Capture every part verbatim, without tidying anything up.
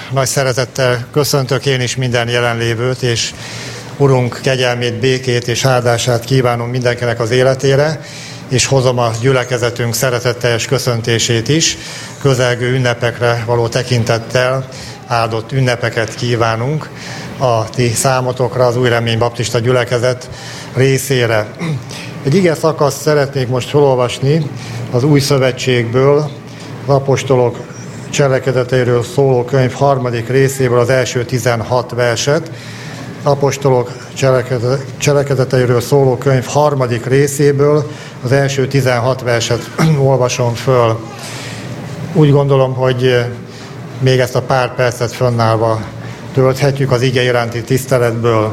nagy szeretettel köszöntök én is minden jelenlévőt, és Urunk kegyelmét, békét és áldását kívánom mindenkinek az életére, és hozom a gyülekezetünk szeretetteljes köszöntését is. Közelgő ünnepekre való tekintettel áldott ünnepeket kívánunk a ti számotokra, az Új Remény Baptista gyülekezet részére. Egy ige szakaszt szeretnék most felolvasni az Új Szövetségből, az apostolok cselekedeteiről szóló könyv harmadik részéből az első tizenhat verset. Apostolok cselekedeteiről szóló könyv harmadik részéből az első tizenhat verset olvasom föl. Úgy gondolom, hogy még ezt a pár percet fönnállva tölthetjük az ige iránti tiszteletből.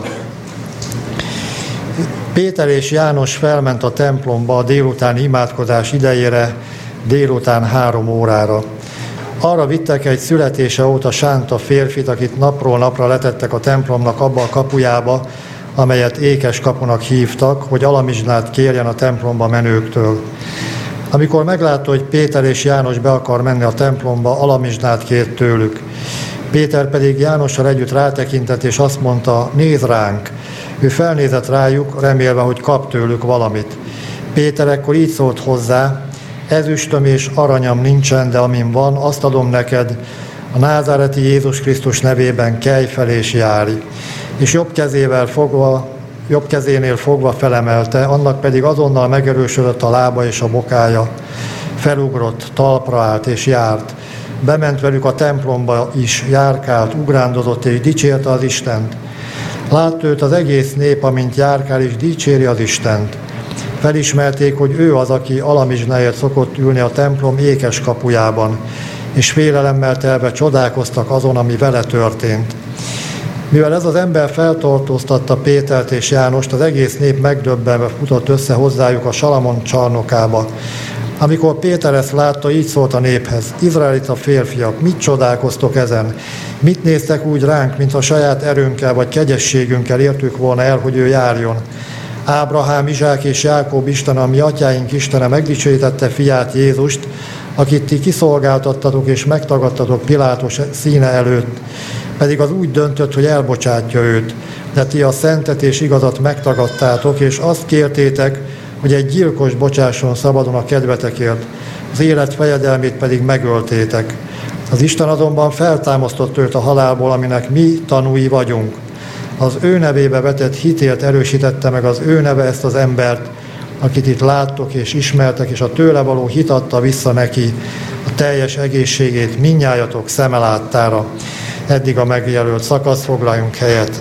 Péter és János felment a templomba a délutáni imádkozás idejére, délután három órára. Arra vittek egy születése óta sánta férfit, akit napról napra letettek a templomnak abba a kapujába, amelyet Ékes kapunak hívtak, hogy alamizsnát kérjen a templomba menőktől. Amikor meglátta, hogy Péter és János be akar menni a templomba, alamizsnát kért tőlük. Péter pedig Jánossal együtt rátekintett, és azt mondta, nézd ránk. Ő felnézett rájuk, remélve, hogy kap tőlük valamit. Péter ekkor így szólt hozzá, ezüstöm és aranyam nincsen, de amin van, azt adom neked, a názáreti Jézus Krisztus nevében kelj fel és járj. És jobb kezével fogva, jobb kezénél fogva felemelte, annak pedig azonnal megerősödött a lába és a bokája. Felugrott, talpra állt és járt. Bement velük a templomba is, járkált, ugrándozott és dicsérte az Istent. Látta őt az egész nép, amint járkál és dicséri az Istent. Felismerték, hogy ő az, aki alamizsnáért szokott ülni a templom ékes kapujában, és félelemmel telve csodálkoztak azon, ami vele történt. Mivel ez az ember feltartóztatta Pétert és Jánost, az egész nép megdöbbenve futott össze hozzájuk a Salamon csarnokába. Amikor Péter ezt látta, így szólt a néphez, izraelita férfiak, mit csodálkoztok ezen? Mit néztek úgy ránk, mintha saját erőnkkel vagy kegyességünkkel értük volna el, hogy ő járjon? Ábrahám, Izsák és Jákob Isten, a mi atyáink Istene megdicsőítette fiát Jézust, akit ti kiszolgáltattatok és megtagadtatok Pilátus színe előtt, pedig az úgy döntött, hogy elbocsátja őt, de ti a szentet és igazat megtagadtátok, és azt kértétek, hogy egy gyilkos bocsásson szabadon a kedvetekért, az élet fejedelmét pedig megöltétek. Az Isten azonban feltámasztott őt a halálból, aminek mi tanúi vagyunk. Az ő nevébe vetett hitét erősítette meg az ő neve ezt az embert, akit itt láttok és ismertek, és a tőle való hit adta vissza neki a teljes egészségét mindnyájatok szeme láttára. Eddig a megjelölt szakasz, foglaljunk helyet.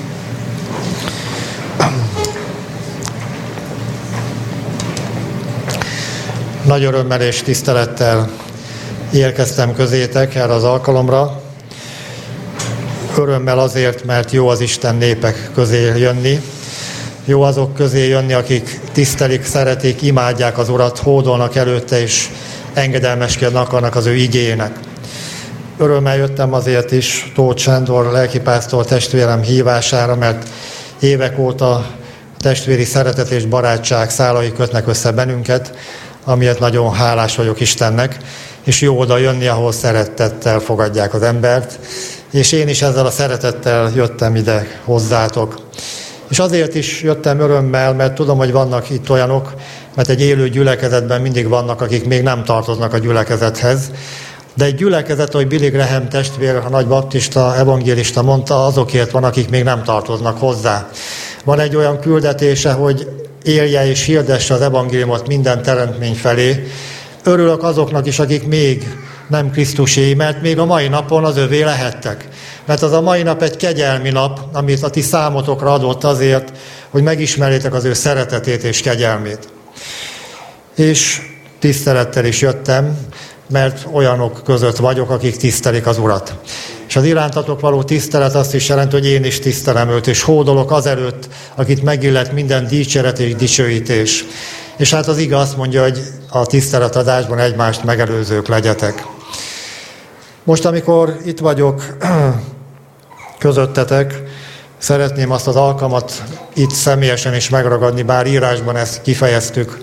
Nagy örömmel és tisztelettel érkeztem közétek erre az alkalomra. Örömmel azért, mert jó az Isten népek közé jönni. Jó azok közé jönni, akik tisztelik, szeretik, imádják az Urat, hódolnak előtte, és engedelmeskedni akarnak az ő igének. Örömmel jöttem azért is Tóth Sándor lelkipásztor testvérem hívására, mert évek óta testvéri szeretet és barátság szálai kötnek össze bennünket, amiért nagyon hálás vagyok Istennek, és jó oda jönni, ahol szeretettel fogadják az embert, és én is ezzel a szeretettel jöttem ide hozzátok. És azért is jöttem örömmel, mert tudom, hogy vannak itt olyanok, mert egy élő gyülekezetben mindig vannak, akik még nem tartoznak a gyülekezethez, de egy gyülekezet, ahogy Billy Graham testvér, a nagy baptista evangélista mondta, azokért van, akik még nem tartoznak hozzá. Van egy olyan küldetése, hogy élje és hirdesse az evangéliumot minden teremtmény felé. Örülök azoknak is, akik még nem Krisztusé, mert még a mai napon az övé lehettek. Mert az a mai nap egy kegyelmi nap, amit a ti számotokra adott azért, hogy megismerjétek az ő szeretetét és kegyelmét. És tisztelettel is jöttem, mert olyanok között vagyok, akik tisztelik az Urat. És az irántatok való tisztelet azt is jelenti, hogy én is tisztelem őt, és hódolok azelőtt, akit megillet minden dicséret és dicsőítés. És hát az ige azt mondja, hogy a tiszteletadásban egymást megelőzők legyetek. Most, amikor itt vagyok közöttetek, szeretném azt az alkalmat itt személyesen is megragadni, bár írásban ezt kifejeztük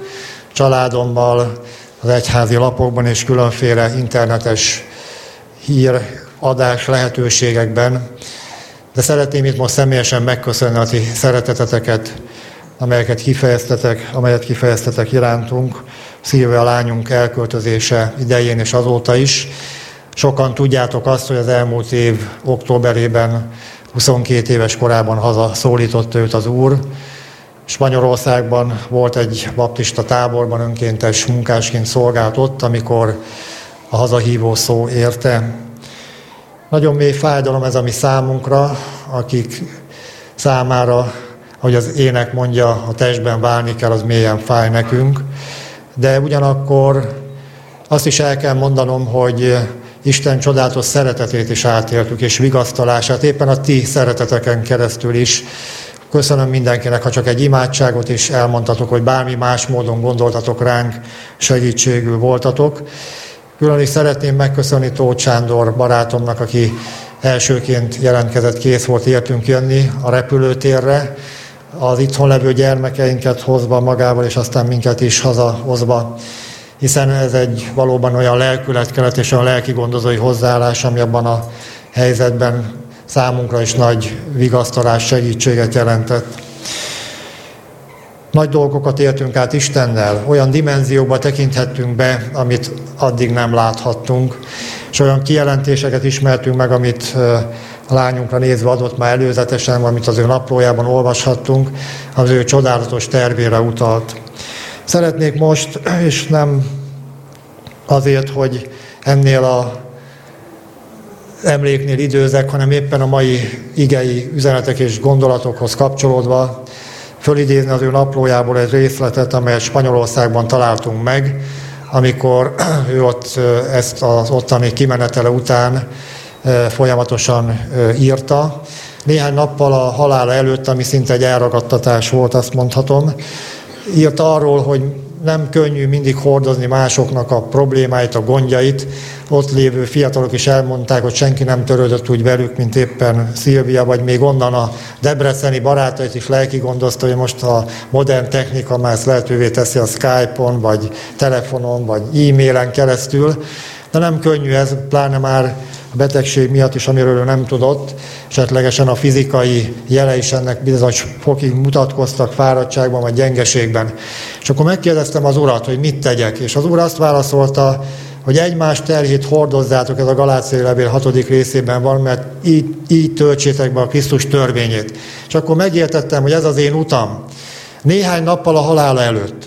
családommal, az egyházi lapokban és különféle internetes hír adás lehetőségekben, de szeretném itt most személyesen megköszönni a ti szereteteteket, amelyeket kifejeztetek, amelyet kifejeztetek irántunk, Szilvia lányunk elköltözése idején és azóta is. Sokan tudjátok azt, hogy az elmúlt év októberében, huszonkét éves korában haza szólította őt az Úr. Spanyolországban volt egy baptista táborban, önkéntes munkásként szolgált ott, amikor a hazahívó szó érte. Nagyon mély fájdalom ez a mi számunkra, akik számára, ahogy az ének mondja, a testben válni kell, az mélyen fáj nekünk. De ugyanakkor azt is el kell mondanom, hogy Isten csodálatos szeretetét is átéltük, és vigasztalását éppen a ti szereteteken keresztül is. Köszönöm mindenkinek, ha csak egy imádságot is elmondtatok, hogy bármi más módon gondoltatok ránk, segítségül voltatok. Külön is szeretném megköszönni Tóth Sándor barátomnak, aki elsőként jelentkezett, kész volt értünk jönni a repülőtérre, az itthon levő gyermekeinket hozva magával, és aztán minket is hazahozva, hiszen ez egy valóban olyan lelkületkelet és olyan lelkigondozói hozzáállás, ami abban a helyzetben számunkra is nagy vigasztalás, segítséget jelentett. Nagy dolgokat éltünk át Istennel, olyan dimenziókba tekinthettünk be, amit addig nem láthattunk, és olyan kijelentéseket ismertünk meg, amit a lányunkra nézve adott már előzetesen, amit az ő naplójában olvashattunk, az ő csodálatos tervére utalt. Szeretnék most, és nem azért, hogy ennél a emléknél időzek, hanem éppen a mai igei üzenetek és gondolatokhoz kapcsolódva fölidézni az ő naplójából egy részletet, amelyet Spanyolországban találtunk meg, amikor ő ott ezt az ottani kimenetele után folyamatosan írta. Néhány nappal a halála előtt, ami szinte egy elragadtatás volt, azt mondhatom, írta arról, hogy nem könnyű mindig hordozni másoknak a problémáit, a gondjait. Ott lévő fiatalok is elmondták, hogy senki nem törődött úgy velük, mint éppen Szilvia, vagy még onnan a debreceni barátait is lelki gondozta, hogy most a modern technika már ezt lehetővé teszi a Skype-on, vagy telefonon, vagy e-mailen keresztül. De nem könnyű ez, pláne már a betegség miatt is, amiről ő nem tudott, esetlegesen a fizikai jele is ennek bizonyos fokig mutatkoztak fáradtságban vagy gyengeségben. És akkor megkérdeztem az Urat, hogy mit tegyek, és az Úr azt válaszolta, hogy egymás terhét hordozzátok, ez a Galáciai levél hatodik részében van, mert így, így töltsétek be a Krisztus törvényét. És akkor megértettem, hogy ez az én utam, néhány nappal a halála előtt.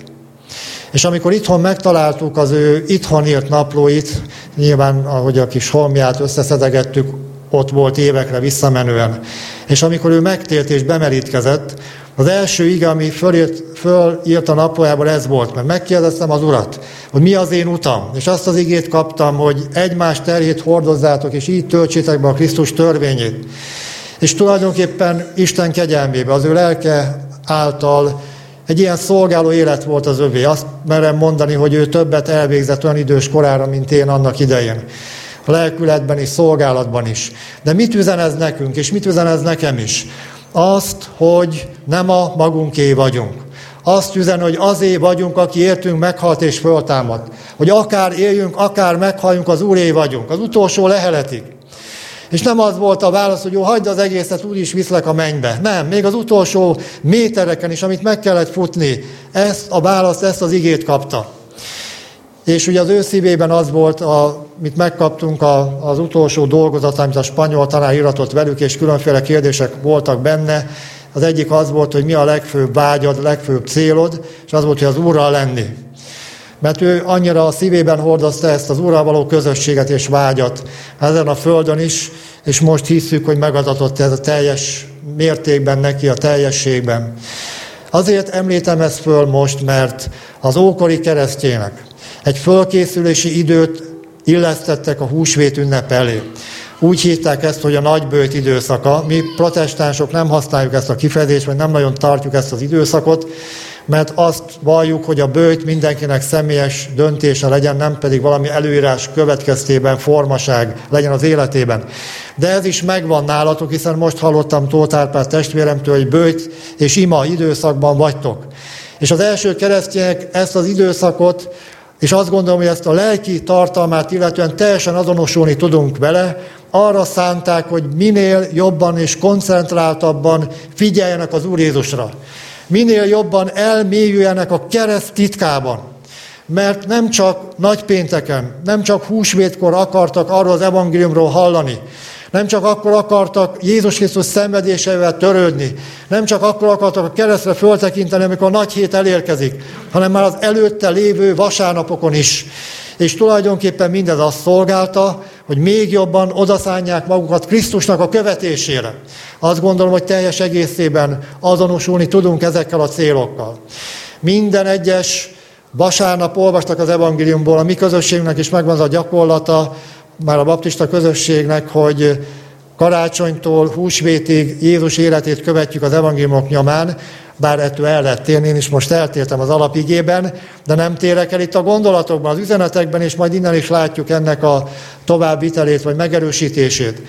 És amikor itthon megtaláltuk az ő itthon írt naplóit, nyilván, ahogy a kis holmját összeszedegettük, ott volt évekre visszamenően. És amikor ő megtért és bemerítkezett, az első ige, ami fölírt, fölírt a naplójából, ez volt, mert megkérdeztem az Urat, hogy mi az én utam, és azt az igét kaptam, hogy egymás terhét hordozzátok, és így töltsétek be a Krisztus törvényét. És tulajdonképpen Isten kegyelmébe, az ő lelke által egy ilyen szolgáló élet volt az övé. Azt merem mondani, hogy ő többet elvégzett olyan idős korára, mint én annak idején. A lelkületben is, szolgálatban is. De mit üzen ez nekünk, és mit üzen ez nekem is? Azt, hogy nem a magunké vagyunk. Azt üzen, hogy azé vagyunk, aki értünk, meghalt és föltámadt. Hogy akár éljünk, akár meghaljunk, az Úré vagyunk. Az utolsó leheletig. És nem az volt a válasz, hogy jó, hagyd az egészet, úgy is viszlek a mennybe. Nem, még az utolsó métereken is, amit meg kellett futni, ezt a választ, ezt az igét kapta. És ugye az ő szívében az volt, amit megkaptunk, az utolsó dolgozat, amit a spanyol tanár iratott velük, és különféle kérdések voltak benne. Az egyik az volt, hogy mi a legfőbb vágyad, legfőbb célod, és az volt, hogy az Úrral lenni. Mert ő annyira a szívében hordozta ezt az Úrral való közösséget és vágyat ezen a földön is, és most hiszük, hogy megadatott ez a teljes mértékben neki, a teljességben. Azért említem ezt föl most, mert az ókori keresztjének egy fölkészülési időt illesztettek a húsvét ünnep elé. Úgy hívták ezt, hogy a nagyböjt időszaka. Mi protestánsok nem használjuk ezt a kifejezést, vagy nem nagyon tartjuk ezt az időszakot, mert azt valljuk, hogy a böjt mindenkinek személyes döntése legyen, nem pedig valami előírás következtében formaság legyen az életében. De ez is megvan nálatok, hiszen most hallottam Tóth Árpád testvéremtől, hogy böjt és ima időszakban vagytok. És az első keresztények ezt az időszakot és azt gondolom, hogy ezt a lelki tartalmát illetően teljesen azonosulni tudunk vele, arra szánták, hogy minél jobban és koncentráltabban figyeljenek az Úr Jézusra. Minél jobban elmélyüljenek a kereszt titkában. Mert nem csak nagypénteken, nem csak húsvétkor akartak arról az evangéliumról hallani, nem csak akkor akartak Jézus Krisztus szenvedéseivel törődni, nem csak akkor akartak a keresztre föltekinteni, amikor a nagy hét elérkezik, hanem már az előtte lévő vasárnapokon is. És tulajdonképpen mindez azt szolgálta, hogy még jobban odaszánják magukat Krisztusnak a követésére. Azt gondolom, hogy teljes egészében azonosulni tudunk ezekkel a célokkal. Minden egyes vasárnap olvastak az evangéliumból, a mi közösségünknek is megvan az a gyakorlata, már a baptista közösségnek, hogy karácsonytól húsvétig Jézus életét követjük az evangéliumok nyomán, bár ettől el lehet térni, én is most eltértem az alapigében, de nem térek el itt a gondolatokban, az üzenetekben, és majd innen is látjuk ennek a továbbvitelét vagy megerősítését.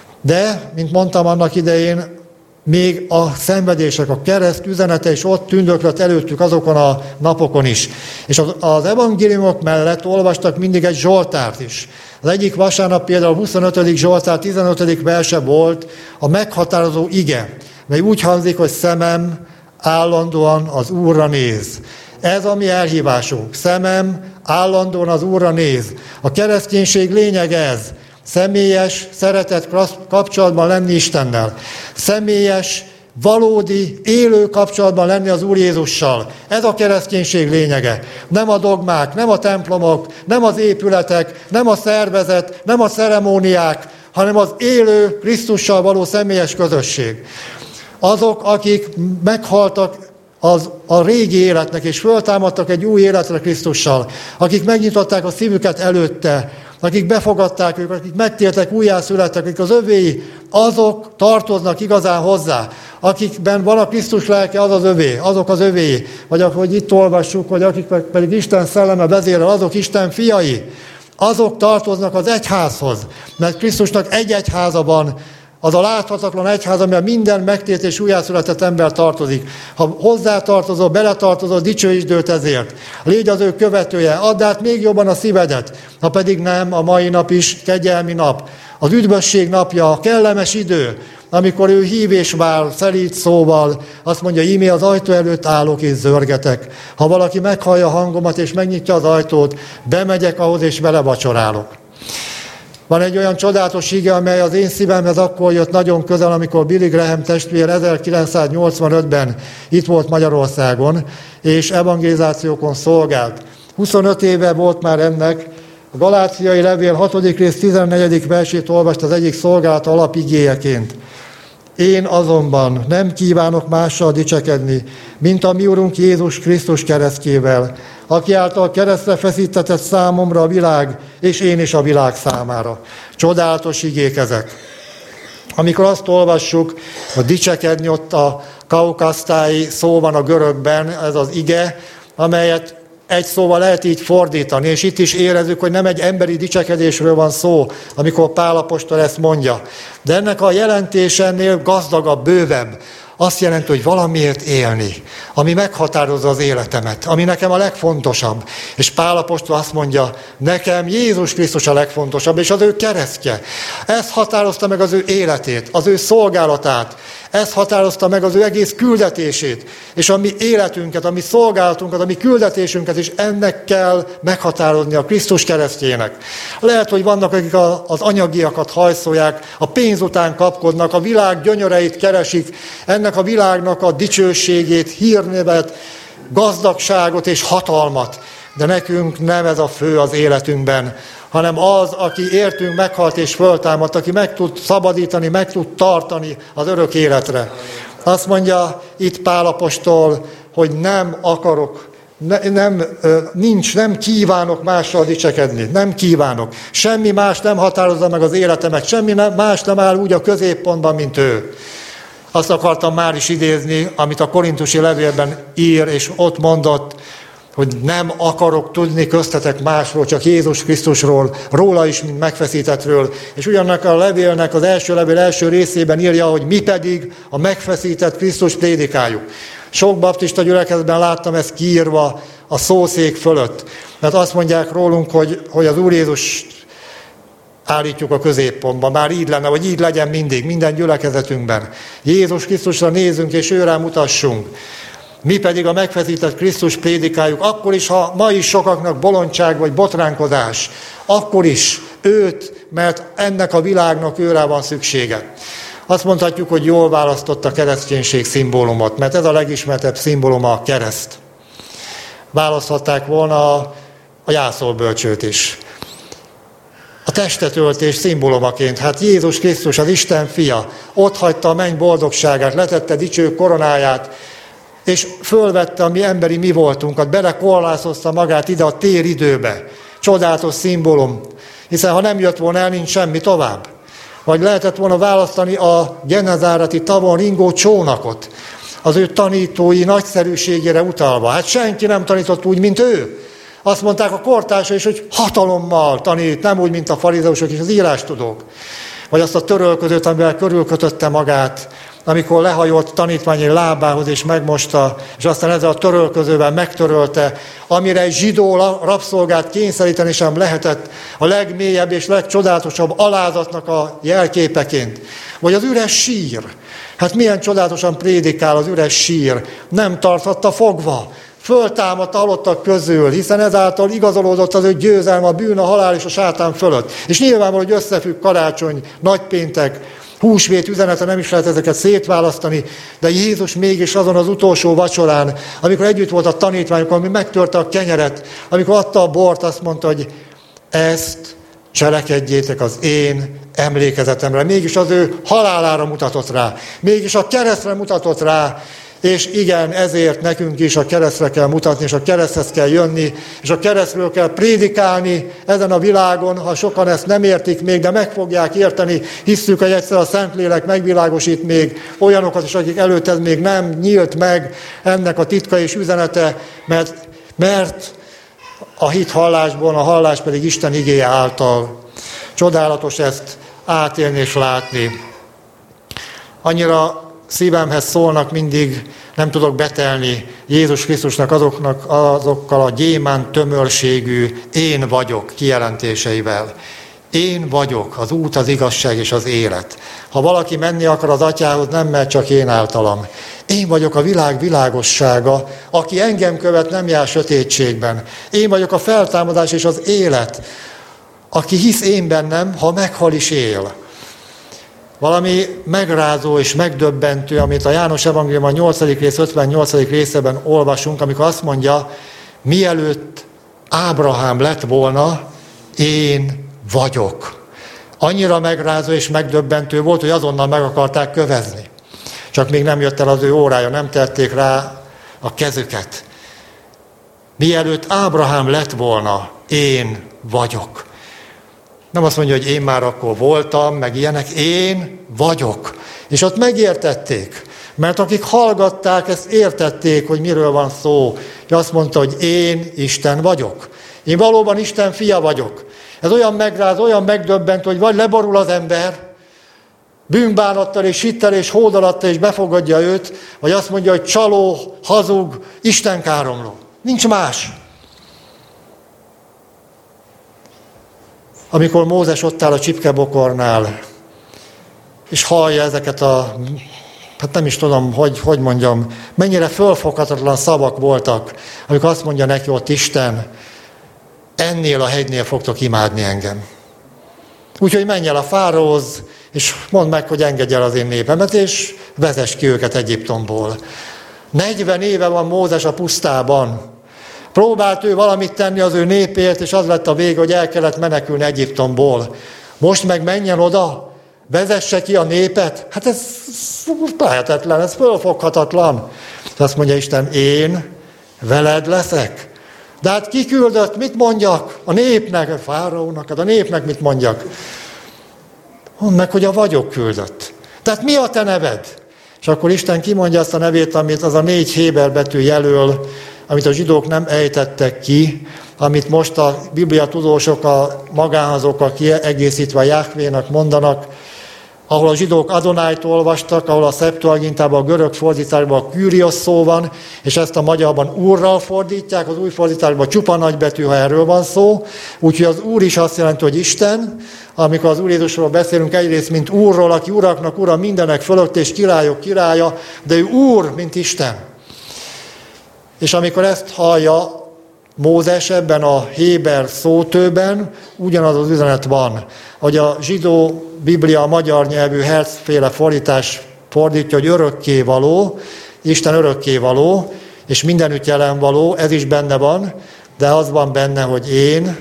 De, mint mondtam annak idején, még a szenvedések, a kereszt üzenete is ott tündöklött előttük azokon a napokon is. És az, az evangéliumok mellett olvastak mindig egy zsoltárt is. Az egyik vasárnap például a huszonötödik zsoltár tizenötödik verse volt a meghatározó ige, mely úgy hangzik, hogy szemem állandóan az Úrra néz. Ez a mi elhívásunk. Szemem állandóan az Úrra néz. A kereszténység lényege ez. Személyes, szeretett kapcsolatban lenni Istennel. Személyes, valódi, élő kapcsolatban lenni az Úr Jézussal. Ez a kereszténység lényege. Nem a dogmák, nem a templomok, nem az épületek, nem a szervezet, nem a ceremóniák, hanem az élő Krisztussal való személyes közösség. Azok, akik meghaltak az, a régi életnek, és föltámadtak egy új életre Krisztussal, akik megnyitották a szívüket előtte, akik befogadták őket, akik megtértek, újjászülettek, akik az övéi, azok tartoznak igazán hozzá. Akikben van a Krisztus lelke, az az övé, azok az övéi. Vagy ahogy itt olvassuk, hogy akik pedig Isten szelleme vezérel, azok Isten fiai. Azok tartoznak az egyházhoz, mert Krisztusnak egy egyháza van, az a láthatatlan egyház, amiben minden megtért és újjászületett ember tartozik. Ha hozzátartozol, beletartozol, dicsőítsd őt ezért. Légy az ő követője, add át még jobban a szívedet. Ha pedig nem, a mai nap is kegyelmi nap. Az üdvösség napja, a kellemes idő, amikor ő hív és vár szelíd szóval, azt mondja, íme az ajtó előtt állok és zörgetek. Ha valaki meghallja a hangomat és megnyitja az ajtót, bemegyek ahhoz és vele vacsorálok. Van egy olyan csodálatos ige, amely az én szívemhez akkor jött nagyon közel, amikor Billy Graham testvér ezerkilencszáznyolcvanötben itt volt Magyarországon, és evangelizációkon szolgált. huszonöt éve volt már ennek, a Galáciai levél hatodik rész tizennegyedik versét olvast az egyik szolgálata alapigéjeként. Én azonban nem kívánok mással dicsekedni, mint a mi Urunk Jézus Krisztus keresztjével, aki által keresztre feszítetett számomra a világ, és én is a világ számára. Csodálatos igék ezek. Amikor azt olvassuk, hogy dicsekedni, ott a kaukasztái szó van a görögben, ez az ige, amelyet egy szóval lehet így fordítani, és itt is érezzük, hogy nem egy emberi dicsekedésről van szó, amikor Pál apostol ezt mondja. De ennek a jelentése ennél gazdagabb, bővebb. Azt jelenti, hogy valamiért élni, ami meghatározza az életemet, ami nekem a legfontosabb. És Pál apostol azt mondja, nekem Jézus Krisztus a legfontosabb, és az ő keresztje. Ez határozta meg az ő életét, az ő szolgálatát, ez határozta meg az ő egész küldetését, és a mi életünket, a mi szolgálatunkat, a mi küldetésünket is ennek kell meghatározni a Krisztus keresztjének. Lehet, hogy vannak, akik az anyagiakat hajszolják, a pénz után kapkodnak, a világ gyönyöreit keresik, ennek a világnak a dicsőségét, hírnevet, gazdagságot és hatalmat. De nekünk nem ez a fő az életünkben, hanem az, aki értünk meghalt és föltámadt, aki meg tud szabadítani, meg tud tartani az örök életre. Azt mondja itt Pál apostol, hogy nem akarok, ne, nem, nincs, nem kívánok mással dicsekedni, nem kívánok. Semmi más nem határozza meg az életemet, semmi más nem áll úgy a középpontban, mint ő. Azt akartam már is idézni, amit a korintusi levélben ír, és ott mondott, hogy nem akarok tudni köztetek másról, csak Jézus Krisztusról, róla is, mint megfeszítettről. És ugyanak a levélnek az első levél első részében írja, hogy mi pedig a megfeszített Krisztus prédikáljuk. Sok baptista gyülekezetben láttam ezt kiírva a szószék fölött. Mert azt mondják rólunk, hogy, hogy az Úr Jézus állítjuk a középpontba. Már így lenne, vagy így legyen mindig, minden gyülekezetünkben. Jézus Krisztusra nézzünk, és őrá mutassunk. Mi pedig a megfeszített Krisztus prédikáljuk, akkor is, ha ma is sokaknak bolondság vagy botránkozás, akkor is őt, mert ennek a világnak őrá van szüksége. Azt mondhatjuk, hogy jól választott a kereszténység szimbólumot, mert ez a legismertebb szimbóluma a kereszt. Választhatták volna a, a jászolbölcsőt is. A testetöltés szimbólumaként, hát Jézus Krisztus, az Isten fia, ott hagyta a menny boldogságát, letette dicső koronáját, és fölvette a mi emberi mi voltunkat, belekorlázozta magát ide a téridőbe. Csodálatos szimbólum, hiszen ha nem jött volna el, nincs semmi tovább. Vagy lehetett volna választani a Genezáreti tavon ringó csónakot, az ő tanítói nagyszerűségére utalva. Hát senki nem tanított úgy, mint ő. Azt mondták a kortársai is, hogy hatalommal tanít, nem úgy, mint a farizeusok és az írástudók. Vagy azt a törölközőt, amivel körülkötötte magát, amikor lehajolt tanítványi lábához és megmosta, és aztán ezzel a törölközővel megtörölte, amire egy zsidó rabszolgát kényszeríteni sem lehetett, a legmélyebb és legcsodálatosabb alázatnak a jelképeként. Vagy az üres sír. Hát milyen csodálatosan prédikál az üres sír. Nem tarthatta fogva. Föltámadt a halottak közül, hiszen ezáltal igazolódott az ő győzelme, a bűn, a halál és a sátán fölött. És nyilvánvaló, hogy összefügg karácsony, nagypéntek, húsvét üzenete, nem is lehet ezeket szétválasztani, de Jézus mégis azon az utolsó vacsorán, amikor együtt volt a tanítványokkal, ami megtörte a kenyeret, amikor adta a bort, azt mondta, hogy ezt cselekedjétek az én emlékezetemre. Mégis az ő halálára mutatott rá, mégis a keresztre mutatott rá, és igen, ezért nekünk is a keresztre kell mutatni, és a kereszthez kell jönni, és a keresztről kell prédikálni ezen a világon, ha sokan ezt nem értik még, de meg fogják érteni, hisszük, hogy egyszer a Szentlélek megvilágosít még olyanokat is, akik előtt ez még nem nyílt meg ennek a titka és üzenete, mert, mert a hit hallásból, a hallás pedig Isten igéje által. Csodálatos ezt átélni és látni. Annyira szívemhez szólnak mindig, nem tudok betelni Jézus Krisztusnak azoknak, azokkal a gyémánt tömörségű én vagyok kijelentéseivel. Én vagyok az út, az igazság és az élet. Ha valaki menni akar az Atyához, nem megy csak én általam. Én vagyok a világ világossága, aki engem követ, nem jár sötétségben. Én vagyok a feltámadás és az élet, aki hisz én bennem, ha meghal is él. Valami megrázó és megdöbbentő, amit a János Evangélium a nyolcadik rész, ötvennyolcadik részében olvasunk, amikor azt mondja, mielőtt Ábrahám lett volna, én vagyok. Annyira megrázó és megdöbbentő volt, hogy azonnal meg akarták kövezni. Csak még nem jött el az ő órája, nem tették rá a kezüket. Mielőtt Ábrahám lett volna, én vagyok. Nem azt mondja, hogy én már akkor voltam, meg ilyenek, én vagyok. És ott megértették, mert akik hallgatták, ezt értették, hogy miről van szó. És azt mondta, hogy én Isten vagyok. Én valóban Isten fia vagyok. Ez olyan megráz, olyan megdöbbent, hogy vagy leborul az ember, bűnbánattal és hittel és hódolattal és befogadja őt, vagy azt mondja, hogy csaló, hazug, istenkáromló. Nincs más. Amikor Mózes ott áll a csipkebokornál, és hallja ezeket a, hát nem is tudom, hogy, hogy mondjam, mennyire fölfoghatatlan szavak voltak, amikor azt mondja neki ott Isten, ennél a hegynél fogtok imádni engem. Úgyhogy menj el a fáraóhoz, és mondd meg, hogy engedj el az én népemet, és vezess ki őket Egyiptomból. negyven éve van Mózes a pusztában. Próbált ő valamit tenni az ő népért, és az lett a vége, hogy el kellett menekülni Egyiptomból. Most meg menjen oda, vezesse ki a népet. Hát ez lehetetlen, ez fölfoghatatlan. És azt mondja Isten, én veled leszek. De hát ki küldött, mit mondjak? A népnek, a fáraónak, hát a népnek mit mondjak? Mondd meg, hogy a vagyok küldött. Tehát mi a te neved? És akkor Isten kimondja azt a nevét, amit az a négy héber betű jelöl, amit a zsidók nem ejtettek ki, amit most a Biblia tudósok, a magánhazokkal kiegészítve Jahvénak mondanak, ahol a zsidók Adonájt olvastak, ahol a Septuagintában, a görög fordításban a Kyrios szó van, és ezt a magyarban úrral fordítják, az új fordításban csupa nagybetű, ha erről van szó. Úgyhogy az úr is azt jelenti, hogy Isten. Amikor az Úr Jézusról beszélünk, egyrészt, mint úrról, aki uraknak ura mindenek fölött, és királyok királya, de ő úr, mint Isten. És amikor ezt hallja Mózes ebben a héber szótőben, ugyanaz az üzenet van, hogy a zsidó Biblia, a magyar nyelvű Hertzféle fordítás fordítja, hogy örökkévaló, Isten örökkévaló, és mindenütt jelen való, ez is benne van, de az van benne, hogy én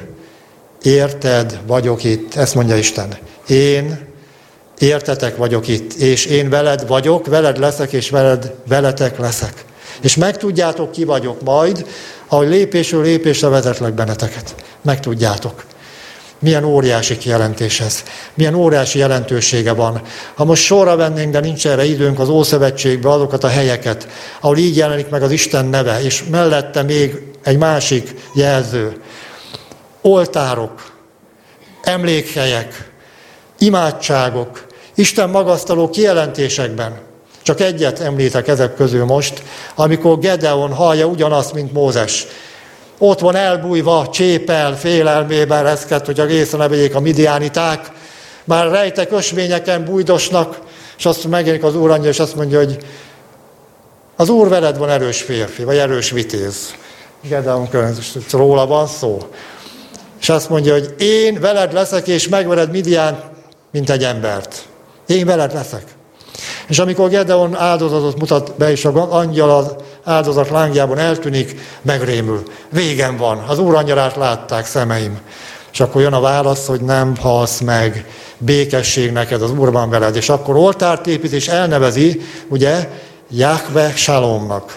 érted vagyok itt, ezt mondja Isten. Én értetek vagyok itt, és én veled vagyok, veled leszek, és veled, veletek leszek. És megtudjátok, ki vagyok majd, ahogy lépésről lépésre vezetlek benneteket. Megtudjátok. Milyen óriási kijelentés ez. Milyen óriási jelentősége van. Ha most sorra vennénk, de nincs erre időnk, az Ószövetségbe azokat a helyeket, ahol így jelenik meg az Isten neve, és mellette még egy másik jelző. Oltárok, emlékhelyek, imádságok, Isten magasztaló kijelentésekben. Csak egyet említek ezek közül most, amikor Gedeon hallja ugyanazt, mint Mózes. Ott van elbújva, csépel, félelmében reszkedt, hogy a része ne vegyék a midiániták. Már rejtek ösvényeken bújdosnak, és azt megjelenik az Úr angyal, és azt mondja, hogy az Úr veled van, erős férfi, vagy erős vitéz. Gedeon között róla van szó. És azt mondja, hogy én veled leszek, és megvered Midián, mint egy embert. Én veled leszek. És amikor Gedeon áldozatot mutat be, és az angyal az áldozat lángjában eltűnik, megrémül. Végem van, az Úr angyalát látták szemeim. És akkor jön a válasz, hogy nem halsz meg, békesség neked, az Úr van veled. És akkor oltárt épít, és elnevezi, ugye, Jahve Shalomnak.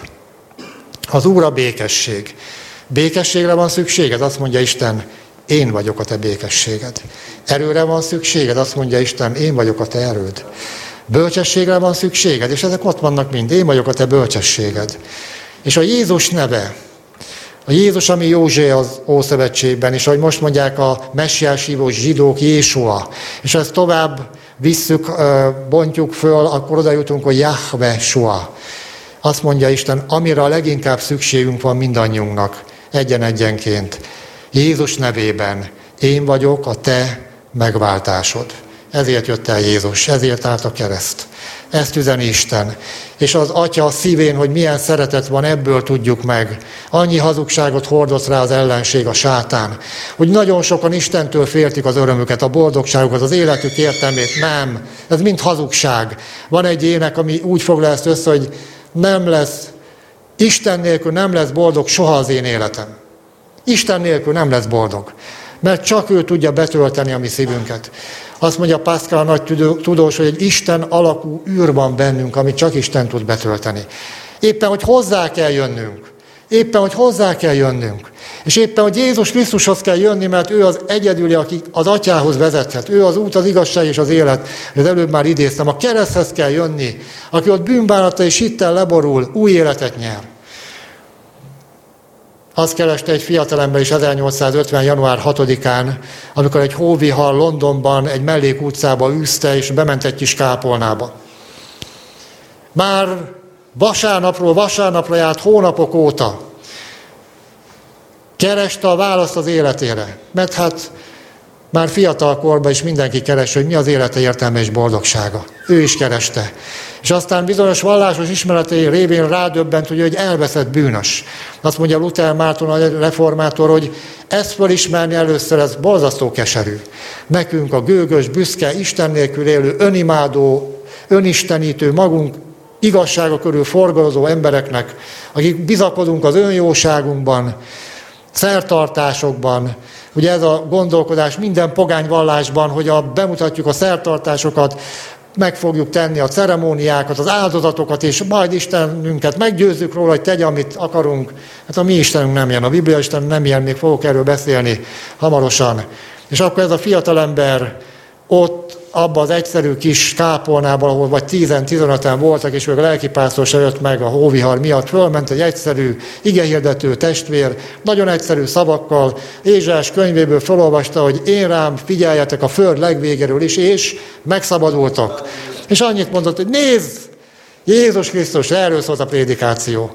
Az Úr a békesség. Békességre van szükséged, azt mondja Isten, én vagyok a te békességed. Erőre van szükséged, azt mondja Isten, én vagyok a te erőd. Bölcsességre van szükséged, és ezek ott vannak mind, én vagyok a te bölcsességed. És a Jézus neve, a Jézus, ami József az Ószövetségben, és ahogy most mondják a messiás hívós zsidók, Jésua, és ezt tovább visszük, bontjuk föl, akkor oda jutunk, hogy Jahve Shua. Azt mondja Isten, amire a leginkább szükségünk van mindannyiunknak, egyen-egyenként. Jézus nevében én vagyok a te megváltásod. Ezért jött el Jézus, ezért állt a kereszt. Ezt üzeni Isten. És az Atya szívén, hogy milyen szeretet van, ebből tudjuk meg. Annyi hazugságot hordoz rá az ellenség, a sátán, hogy nagyon sokan Istentől féltik az örömüket, a boldogságukat, az életük értelmét. Nem, ez mind hazugság. Van egy ének, ami úgy foglal ezt össze, hogy nem lesz, Isten nélkül nem lesz boldog soha az én életem. Isten nélkül nem lesz boldog, mert csak ő tudja betölteni a mi szívünket. Azt mondja Pászkál a nagy tudós, hogy egy Isten alakú űr van bennünk, amit csak Isten tud betölteni. Éppen, hogy hozzá kell jönnünk. Éppen, hogy hozzá kell jönnünk. És éppen, hogy Jézus Krisztushoz kell jönni, mert ő az egyedüli, aki az Atyához vezethet. Ő az út, az igazság és az élet. Az előbb már idéztem. A kereszthez kell jönni, aki ott bűnbánata és hittel leborul, új életet nyer. Azt kereste egy fiatalember is ezernyolcszázötven. január hatodikán, amikor egy hóvihar Londonban egy mellékutcába űzte, és bement egy kis kápolnába. Már vasárnapról vasárnapra járt hónapok óta. Kereste a választ az életére. Mert hát már fiatal korban is mindenki keresi, hogy mi az élete értelme és boldogsága. Ő is kereste. És aztán bizonyos vallásos ismeretei révén rádöbbent, hogy egy elveszett bűnös. Azt mondja Luther Márton, a reformátor, hogy ezt felismerni először, ez borzasztó keserű. Nekünk a gőgös, büszke, Isten nélkül élő, önimádó, önistenítő, magunk igazsága körül forgolozó embereknek, akik bizakodunk az önjóságunkban, szertartásokban. Ugye ez a gondolkodás minden pogány vallásban, hogy a, bemutatjuk a szertartásokat, meg fogjuk tenni a ceremóniákat, az áldozatokat, és majd Istenünket meggyőzzük róla, hogy tegye, amit akarunk. Hát a mi Istenünk nem ilyen, a Biblia Isten nem ilyen, még fogok erről beszélni hamarosan. És akkor ez a fiatalember ott abban az egyszerű kis kápolnában, ahol vagy tízen-tizenöten voltak, és még a lelkipásztor se jött meg a hóvihar miatt, fölment egy egyszerű igehirdető testvér, nagyon egyszerű szavakkal, Ézsaiás könyvéből felolvasta, hogy én rám figyeljetek a föld legvégéről is, és megszabadultak. És annyit mondott, hogy nézd, Jézus Krisztus, erről szólt a prédikáció.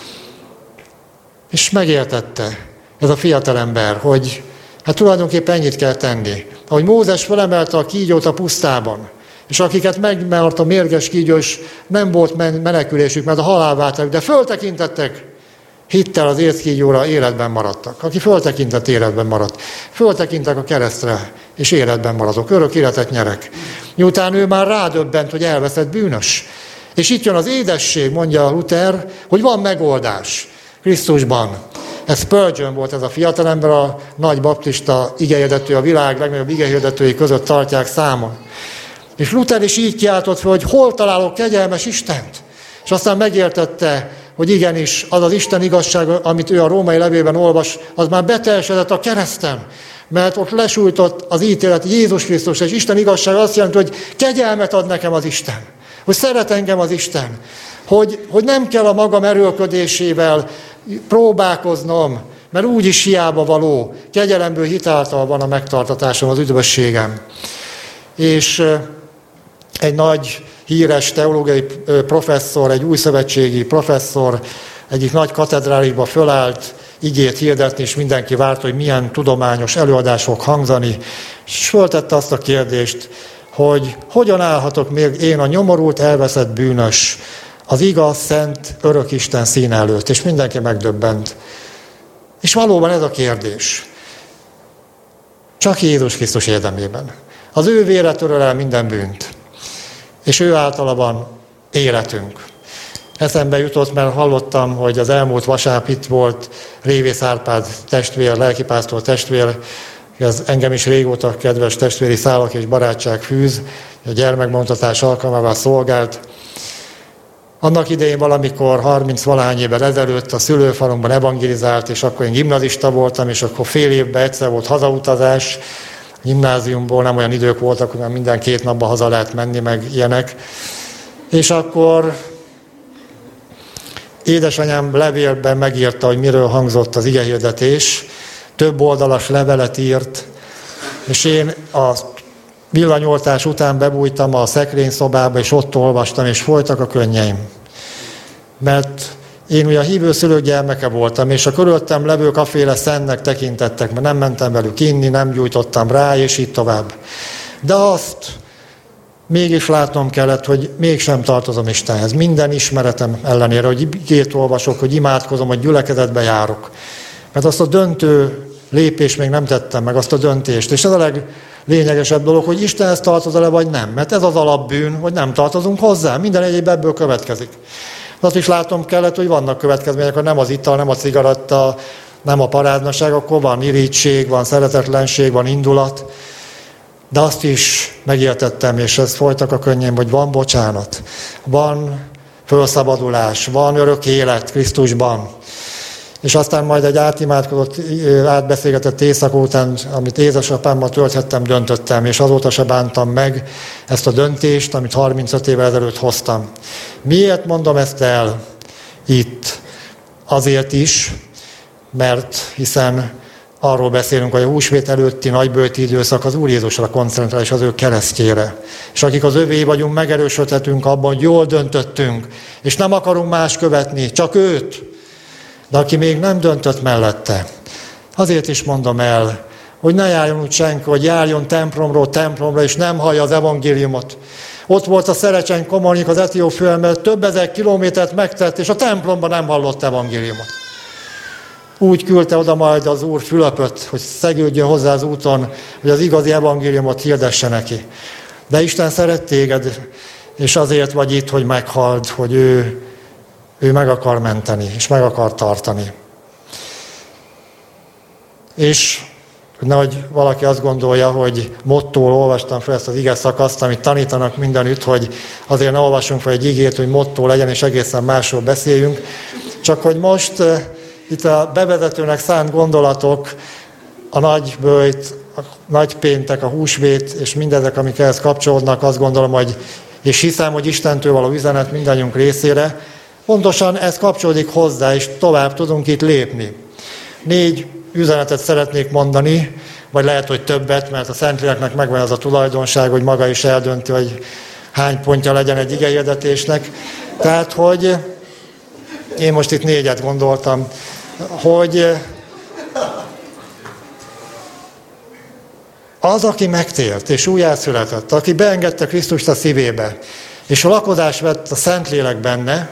És megértette ez a fiatalember, hogy hát tulajdonképpen ennyit kell tenni. Ahogy Mózes felemelte a kígyót a pusztában, és akiket megmert a mérges kígyó, és nem volt menekülésük, mert a halál várták, de föltekintettek, hittel az észkígyóra, életben maradtak. Aki föltekintett, életben maradt. Föltekintek a keresztre, és életben maradok. Örök életet nyerek. Miután ő már rádöbbent, hogy elveszett bűnös. És itt jön az édesség, mondja Luther, hogy van megoldás Krisztusban. Ez Spurgeon volt, ez a fiatalember, a nagy baptista igehirdető, a világ legnagyobb igehirdetői között tartják számon. És Luther is így kiáltott fel, hogy hol találok kegyelmes Istent? És aztán megértette, hogy igenis, az az Isten igazság, amit ő a római levélben olvas, az már beteljesedett a kereszten. Mert ott lesújtott az ítélet Jézus Krisztus, és Isten igazság azt jelenti, hogy kegyelmet ad nekem az Isten. Hogy szeret engem az Isten. Hogy, hogy nem kell a magam erőlködésével próbálkoznom, mert úgyis hiába való, kegyelemből hitáltal van a megtartatásom, az üdvösségem. És egy nagy, híres teológiai professzor, egy újszövetségi professzor egyik nagy katedrálisba fölállt igét hirdetni, és mindenki várt, hogy milyen tudományos előadások hangzani, és föltette azt a kérdést, hogy hogyan állhatok még én a nyomorult, elveszett bűnös, az igaz, szent, örök Isten színe előtt, és mindenki megdöbbent. És valóban ez a kérdés. Csak Jézus Krisztus érdemében. Az ő vére töröl el minden bűnt. És ő általában életünk. Eszembe jutott, mert hallottam, hogy az elmúlt vasárnap itt volt Révész Árpád testvér, lelkipásztor testvér, ez engem is régóta kedves testvéri szálak és barátság fűz, a gyermekmondatás alkalmával szolgált. Annak idején valamikor harminc-valahány évvel ezelőtt a szülőfalunkban evangelizált, és akkor én gimnazista voltam, és akkor fél évben egyszer volt hazautazás. A gimnáziumból nem olyan idők voltak, hogy már minden két napban haza lehet menni, meg ilyenek. És akkor édesanyám levélben megírta, hogy miről hangzott az igehirdetés. Több oldalas levelet írt, és én a villanyoltás után bebújtam a szekrényszobába, és ott olvastam, és folytak a könnyeim. Mert én ugye a hívő szülők gyermeke voltam, és a körülöttem levők aféle szennek tekintettek, mert nem mentem velük inni, nem gyújtottam rá, és így tovább. De azt mégis látnom kellett, hogy mégsem tartozom Istenhez. Minden ismeretem ellenére, hogy igét olvasok, hogy imádkozom, hogy gyülekezetbe járok. Mert azt a döntő lépést még nem tettem meg, azt a döntést. És ez a leglényegesebb dolog, hogy Istenhez tartozol-e vagy nem. Mert ez az alapbűn, hogy nem tartozunk hozzá. Minden egyéb ebből következik. Azt is látom kellett, hogy vannak következmények, hogy nem az ital, nem a cigaretta, nem a parádnaság, akkor van irigység, van szeretetlenség, van indulat. De azt is megértettem, és ez folytak a könnyeim, hogy van bocsánat, van fölszabadulás, van örök élet Krisztusban. És aztán majd egy átimádkozott, átbeszélgetett éjszaka után, amit édesapámmal tölthettem, döntöttem, és azóta se bántam meg ezt a döntést, amit harmincöt évvel ezelőtt hoztam. Miért mondom ezt el itt? Azért is, mert hiszen arról beszélünk, hogy a húsvét előtti nagybőti időszak az Úr Jézusra koncentrál, és az ő keresztjére. És akik az övé vagyunk, megerősödhetünk abban, hogy jól döntöttünk, és nem akarunk más követni, csak őt. De aki még nem döntött mellette, azért is mondom el, hogy ne járjon úgy senki, hogy járjon templomról templomra, és nem hallja az evangéliumot. Ott volt a Szerecseny Komonik, az etióp főember, több ezer kilométert megtett, és a templomban nem hallott evangéliumot. Úgy küldte oda majd az Úr Fülöpöt, hogy szegődjön hozzá az úton, hogy az igazi evangéliumot hirdesse neki. De Isten szeret téged, és azért vagy itt, hogy meghald, hogy ő, ő meg akar menteni, és meg akar tartani. És nehogy valaki azt gondolja, hogy mottóról olvastam fel ezt az ige szakaszt, amit tanítanak mindenütt, hogy azért ne olvassunk fel egy igét, hogy mottó legyen, és egészen másról beszéljünk. Csak hogy most itt a bevezetőnek szánt gondolatok a nagy böjt, a nagypéntek, a húsvét és mindezek, amik ehhez kapcsolódnak, azt gondolom, hogy és hiszem, hogy Istentől való üzenet mindannyiunk részére, pontosan ez kapcsolódik hozzá, és tovább tudunk itt lépni. Négy üzenetet szeretnék mondani, vagy lehet, hogy többet, mert a Szentléleknek megvan az a tulajdonság, hogy maga is eldönti, hogy hány pontja legyen egy igehirdetésnek. Tehát, hogy én most itt négyet gondoltam, hogy az, aki megtért és újjászületett, aki beengedte Krisztust a szívébe, és a lakozást vett a Szentlélek benne,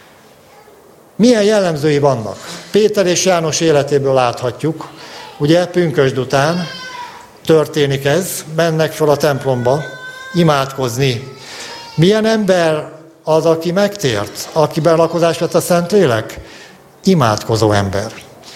milyen jellemzői vannak? Péter és János életéből láthatjuk, ugye pünkösd után történik ez, mennek fel a templomba imádkozni. Milyen ember az, aki megtért, akiben lakozást vett a Szentlélek? Imádkozó ember.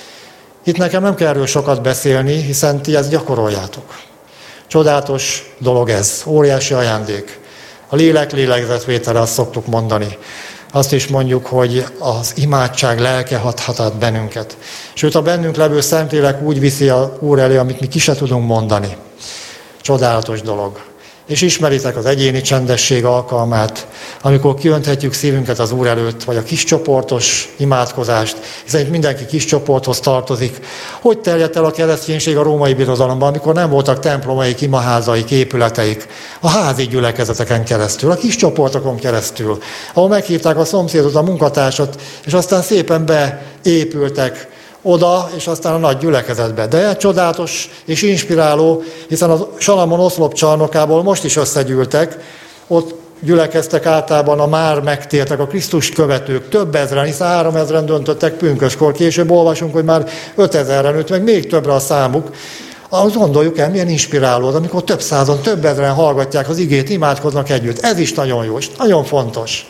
Itt nekem nem kell erről sokat beszélni, hiszen ti ezt gyakoroljátok. Csodálatos dolog ez, óriási ajándék. A lélek lélegzetvétele, azt szoktuk mondani. Azt is mondjuk, hogy az imádság lelke hathat át bennünket. Sőt, a bennünk levő Szentlélek úgy viszi a Úr elé, amit mi ki se tudunk mondani. Csodálatos dolog. És ismeritek az egyéni csendesség alkalmát, amikor kiönthetjük szívünket az Úr előtt, vagy a kis csoportos imádkozást, hiszen itt mindenki kis csoporthoz tartozik. Hogy terjedt el a kereszténység a római birodalomban, amikor nem voltak templomaik, imaházaik, épületeik, a házi gyülekezeteken keresztül, a kis csoportokon keresztül, ahol meghívták a szomszédot, a munkatársat, és aztán szépen beépültek oda, és aztán a nagy gyülekezetbe. De csodálatos és inspiráló, hiszen a Salamon oszlop csarnokából most is összegyűltek, ott gyülekeztek általában a már megtértek, a Krisztus követők, több ezren, hiszen három ezren döntöttek pünköskor, később olvasunk, hogy már ötezerren nőtt, meg még többre a számuk. Azt gondoljuk el, milyen inspiráló, amikor több százan, több ezren hallgatják az igét, imádkoznak együtt. Ez is nagyon jó, és nagyon fontos.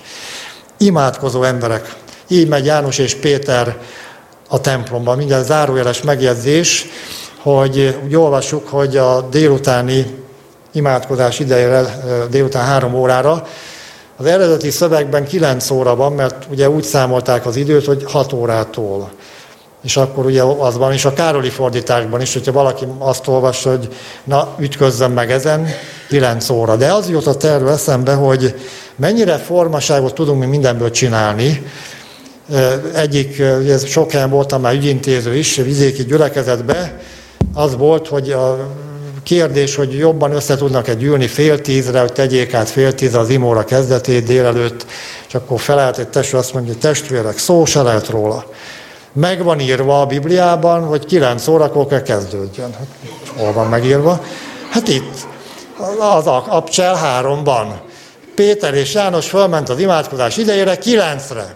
Imádkozó emberek. Így megy János és Péter a templomban. Minden zárójeles megjegyzés, hogy úgy olvassuk, hogy a délutáni imádkozás idejére, délután három órára, az eredeti szövegben kilenc óra van, mert ugye úgy számolták az időt, hogy hat órától. És akkor ugye az van, és a Károli fordításban is, hogyha valaki azt olvassa, hogy na, ütközzön meg ezen, kilenc óra. De az jutott erről eszembe, hogy mennyire formaságot tudunk mi mindenből csinálni. Egyik, ez sok helyen voltam már ügyintéző is, vidéki gyülekezetben, az volt, hogy a kérdés, hogy jobban össze tudnak-e gyűlni fél tízre, hogy tegyék át fél tízre az imóra kezdetét délelőtt, és akkor felállt egy testvér, azt mondja, testvérek, szó se lehet róla. Meg van írva a Bibliában, hogy kilenc órakor kell kezdődjön. Hol van megírva? Hát itt, az Abcsel háromban. Péter és János fölment az imádkozás idejére kilencre.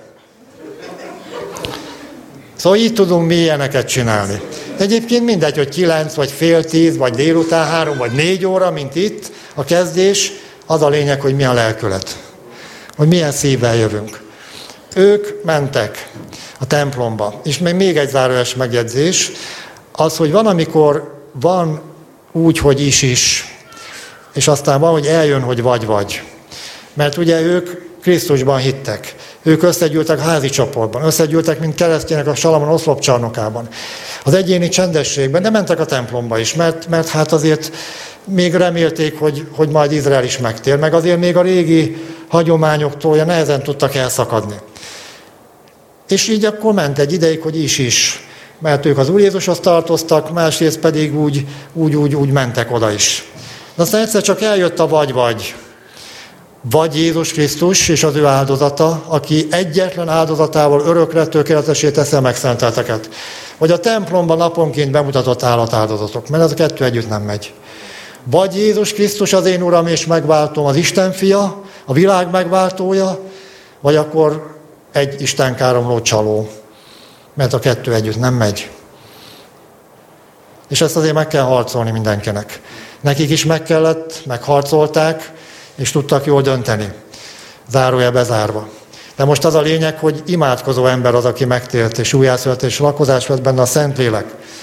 Szóval így tudunk mi ilyeneket csinálni. Egyébként mindegy, hogy kilenc, vagy fél tíz, vagy délután három, vagy négy óra, mint itt a kezdés, az a lényeg, hogy mi a lelkület. Hogy milyen szívvel jövünk. Ők mentek a templomba. És még, még egy zárójeles megjegyzés, az, hogy van, amikor van úgy, hogy is-is, és aztán van, hogy eljön, hogy vagy-vagy. Mert ugye ők Krisztusban hittek. Ők összegyűltek a házi csoportban, összegyűltek, mint keresztények a Salamon oszlop csarnokában. Az egyéni csendességben, de mentek a templomba is, mert, mert hát azért még remélték, hogy, hogy majd Izrael is megtér, meg azért még a régi hagyományoktól nehezen tudtak elszakadni. És így akkor ment egy ideig, hogy is-is, mert ők az Úr Jézushoz tartoztak, másrészt pedig úgy, úgy, úgy, úgy mentek oda is. De aztán egyszer csak eljött a vagy-vagy. Vagy Jézus Krisztus és az ő áldozata, aki egyetlen áldozatával örökre tökéletessé teszi a megszentelteket. Vagy a templomban naponként bemutatott állatáldozatok, mert ez a kettő együtt nem megy. Vagy Jézus Krisztus az én Uram és megváltom, az Isten fia, a világ megváltója, vagy akkor egy istenkáromló csaló, mert a kettő együtt nem megy. És ezt azért meg kell harcolni mindenkinek. Nekik is meg kellett, megharcolták, és tudtak jól dönteni. Zárója bezárva. De most az a lényeg, hogy imádkozó ember az, aki megtért, és újjászületett, és lakozás vett benne a Szentlélek.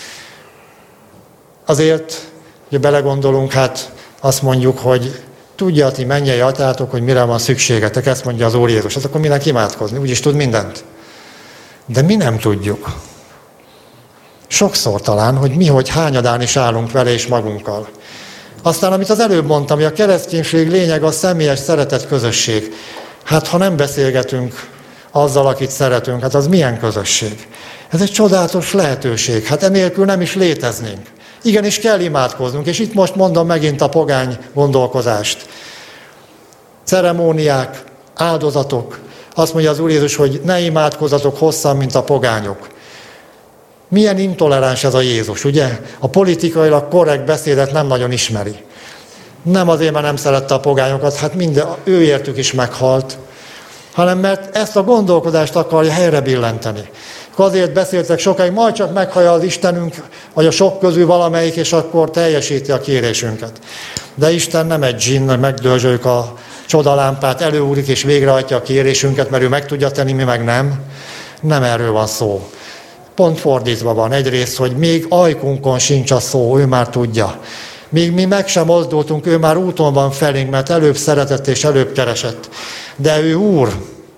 Azért, hogy belegondolunk, hát azt mondjuk, hogy tudja a ti mennyei atyátok, hogy mire van szükségetek, ezt mondja az Úr Jézus. Hát akkor minek imádkozni? Úgyis tud mindent. De mi nem tudjuk. Sokszor talán, hogy mi, hogy hányadán is állunk vele és magunkkal. Aztán, amit az előbb mondtam, hogy a kereszténység lényeg a személyes szeretet közösség. Hát, ha nem beszélgetünk azzal, akit szeretünk, hát az milyen közösség? Ez egy csodálatos lehetőség. Hát enélkül nem is léteznénk. Igenis kell imádkoznunk, és itt most mondom megint a pogány gondolkozást. Ceremóniák, áldozatok. Azt mondja az Úr Jézus, hogy ne imádkozzatok hosszan, mint a pogányok. Milyen intoleráns ez a Jézus, ugye? A politikailag korrekt beszédet nem nagyon ismeri. Nem azért, mert nem szerette a pogányokat, hát minden, őértük is meghalt, hanem mert ezt a gondolkodást akarja helyre billenteni. Azért beszéltek sokáig, majd csak meghallja az Istenünk, vagy a sok közül valamelyik, és akkor teljesíti a kérésünket. De Isten nem egy zsinn, hogy megdörzsöljük a csodalámpát, előúrik és végrehajtja a kérésünket, mert ő meg tudja tenni, mi meg nem. Nem erről van szó. Pont fordítva van egyrészt, hogy még ajkunkon sincs a szó, ő már tudja. Még mi meg sem mozdultunk, ő már úton van felénk, mert előbb szeretett és előbb keresett. De ő Úr,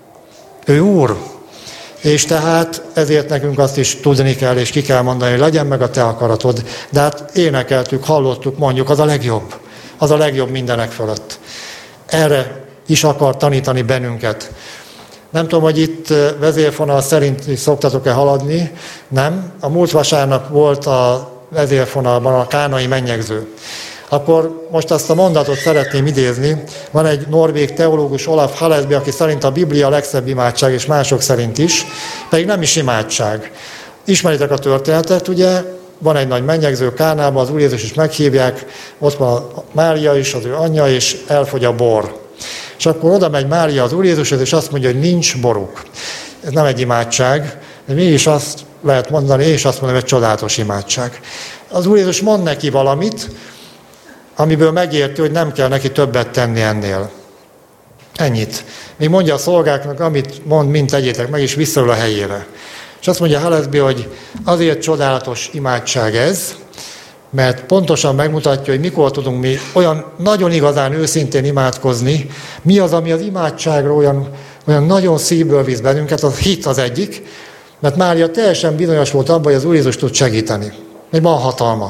ő Úr. És tehát ezért nekünk azt is tudni kell, és ki kell mondani, hogy legyen meg a te akaratod. De hát énekeltük, hallottuk, mondjuk, az a legjobb. Az a legjobb mindenek fölött. Erre is akar tanítani bennünket. Nem tudom, hogy itt vezérfonal szerint szoktatok-e haladni. Nem. A múlt vasárnap volt a vezérfonalban a kánai mennyegző. Akkor most azt a mondatot szeretném idézni. Van egy norvég teológus, Olaf Hallesby, aki szerint a Biblia a legszebb imádság, és mások szerint is, pedig nem is imádság. Ismeritek a történetet, ugye? Van egy nagy mennyegző Kánában, az Úr Jézus is meghívják, ott van a Mária is, az ő anyja, és elfogy a bor. És akkor oda megy Mária az Úr Jézushoz, és azt mondja, hogy nincs boruk. Ez nem egy imádság, de mégis azt lehet mondani, és azt mondom, hogy egy csodálatos imádság. Az Úr Jézus mond neki valamit, amiből megérti, hogy nem kell neki többet tenni ennél. Ennyit. Még mondja a szolgáknak, amit mond, mind tegyétek meg, és visszaül a helyére. És azt mondja Hallesby, hogy azért csodálatos imádság ez, mert pontosan megmutatja, hogy mikor tudunk mi olyan nagyon igazán őszintén imádkozni, mi az, ami az imádságról olyan, olyan nagyon szívből visz bennünket, az hit az egyik, mert Mária teljesen bizonyos volt abban, hogy az Úr Jézus tud segíteni. Még van hatalma.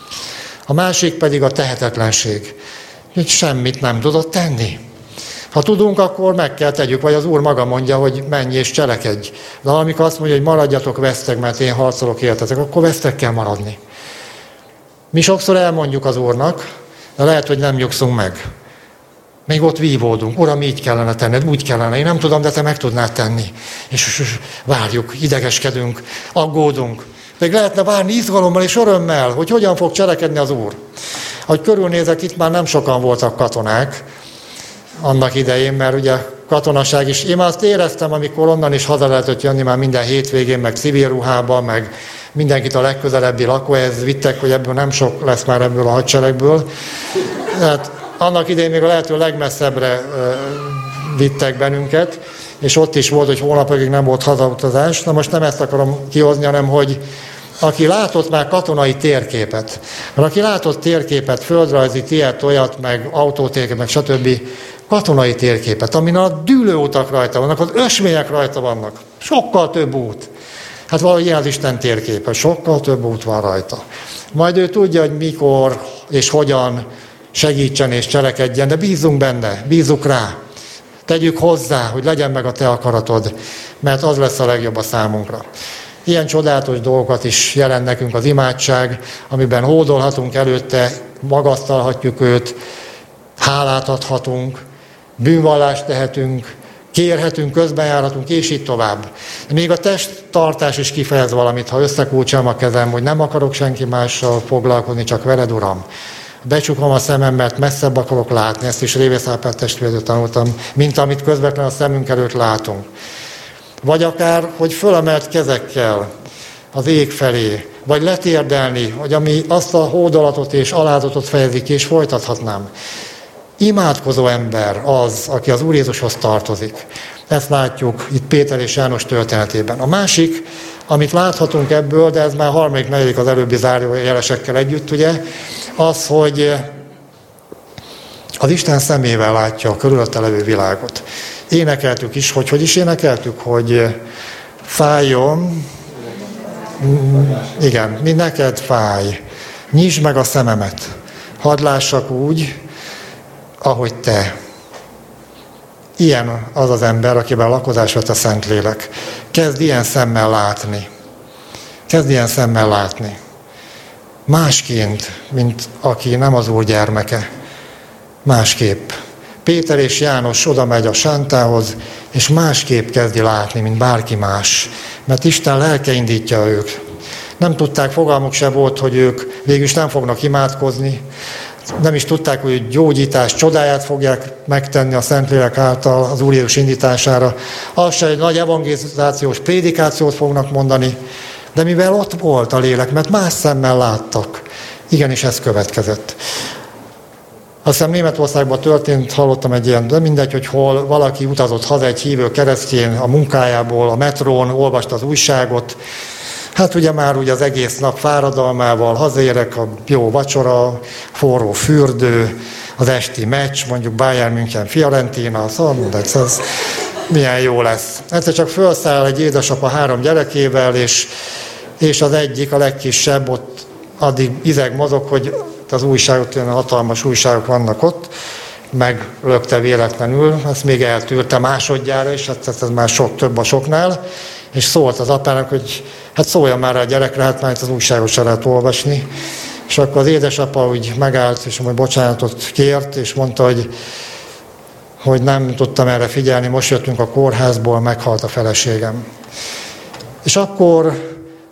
A másik pedig a tehetetlenség. Hogy semmit nem tudott tenni. Ha tudunk, akkor meg kell tegyük, vagy az Úr maga mondja, hogy menj és cselekedj. De amikor azt mondja, hogy maradjatok vesztek, mert én harcolok értetek, akkor vesztek kell maradni. Mi sokszor elmondjuk az Úrnak, de lehet, hogy nem nyugszunk meg. Még ott vívódunk. Uram, így kellene tenned, úgy kellene. Én nem tudom, de te meg tudnád tenni. És várjuk, idegeskedünk, aggódunk. Még lehetne várni izgalommal és örömmel, hogy hogyan fog cselekedni az Úr. Ahogy körülnézek, itt már nem sokan voltak katonák annak idején, mert ugye katonaság is. Én már azt éreztem, amikor onnan is haza lehetett jönni már minden hétvégén, meg civil ruhában, meg mindenkit a legközelebbi lakóhez vittek, hogy ebből nem sok lesz már ebből a hadseregből. Hát annak idején még a lehető legmesszebbre vittek bennünket, és ott is volt, hogy hónapokig nem volt hazautazás. Na most nem ezt akarom kihozni, hanem hogy aki látott már katonai térképet, mert aki látott térképet, földrajzi ilyet, olyat, meg autótérképet, meg stb., katonai térképet, amin a dűlőutak rajta vannak, az ösvények rajta vannak, sokkal több út. Hát valahogy ilyen az Isten térképe, sokkal több út van rajta. Majd ő tudja, hogy mikor és hogyan segítsen és cselekedjen, de bízunk benne, bízunk rá. Tegyük hozzá, hogy legyen meg a te akaratod, mert az lesz a legjobb a számunkra. Ilyen csodálatos dolgokat is jelent nekünk az imádság, amiben hódolhatunk előtte, magasztalhatjuk őt, hálát adhatunk, bűnvallást tehetünk, kérhetünk, közbenjárhatunk, és így tovább. Még a testtartás is kifejez valamit, ha összekulcsolom a kezem, hogy nem akarok senki mással foglalkozni, csak veled, Uram. Becsukom a szemem, mert messzebb akarok látni, ezt is Révész Árpád testvértől tanultam, mint amit közvetlenül a szemünk előtt látunk. Vagy akár, hogy fölemelt kezekkel az ég felé, vagy letérdelni, hogy ami azt a hódolatot és alázatot fejezik ki, és folytathatnám. Imádkozó ember az, aki az Úr Jézushoz tartozik. Ezt látjuk itt Péter és János történetében. A másik, amit láthatunk ebből, de ez már harmadik, negyedik az előbbi zárójelesekkel együtt, ugye, az, hogy az Isten szemével látja a körülötte levő világot. Énekeltük is, hogy hogy is énekeltük, hogy fájjon, Igen, mi neked fáj. Nyisd meg a szememet. Hadd lássak úgy, ahogy te. Ilyen az az ember, akiben lakozás vett a Szentlélek. Kezd ilyen szemmel látni. Kezd ilyen szemmel látni. Másként, mint aki nem az Úr gyermeke. Másképp. Péter és János oda megy a sántához, és másképp kezdi látni, mint bárki más. Mert Isten lelke indítja ők. Nem tudták, fogalmuk se volt, hogy ők végülis nem fognak imádkozni. Nem is tudták, hogy gyógyítás csodáját fogják megtenni a Szentlélek által az Úr Jézus indítására. Az se egy nagy evangelizációs prédikációt fognak mondani, de mivel ott volt a lélek, mert más szemmel láttak, igenis ez következett. Azt hiszem Németországban történt, hallottam egy ilyen, de mindegy, hogy hol valaki utazott haza, egy hívő keresztény a munkájából, a metrón, olvasta az újságot. Hát ugye már ugye az egész nap fáradalmával hazaérek, a jó vacsora, forró fürdő, az esti meccs, mondjuk Bayern München, Fiorentina, szóval mindegy, ez milyen jó lesz. Egyszer csak felszáll egy édesapa három gyerekével, és, és az egyik, a legkisebb, ott addig izeg mozog, hogy az újságok, olyan hatalmas újságok vannak ott, meglökte véletlenül, ezt még eltűrte másodjára, és hát ez már sok több a soknál, és szólt az apának, hogy hát szólja már a gyerekre, hát már itt az újságot se lehet olvasni. És akkor az édesapa úgy megállt, és majd bocsánatot kért, és mondta, hogy, hogy nem tudtam erre figyelni, most jöttünk a kórházból, meghalt a feleségem. És akkor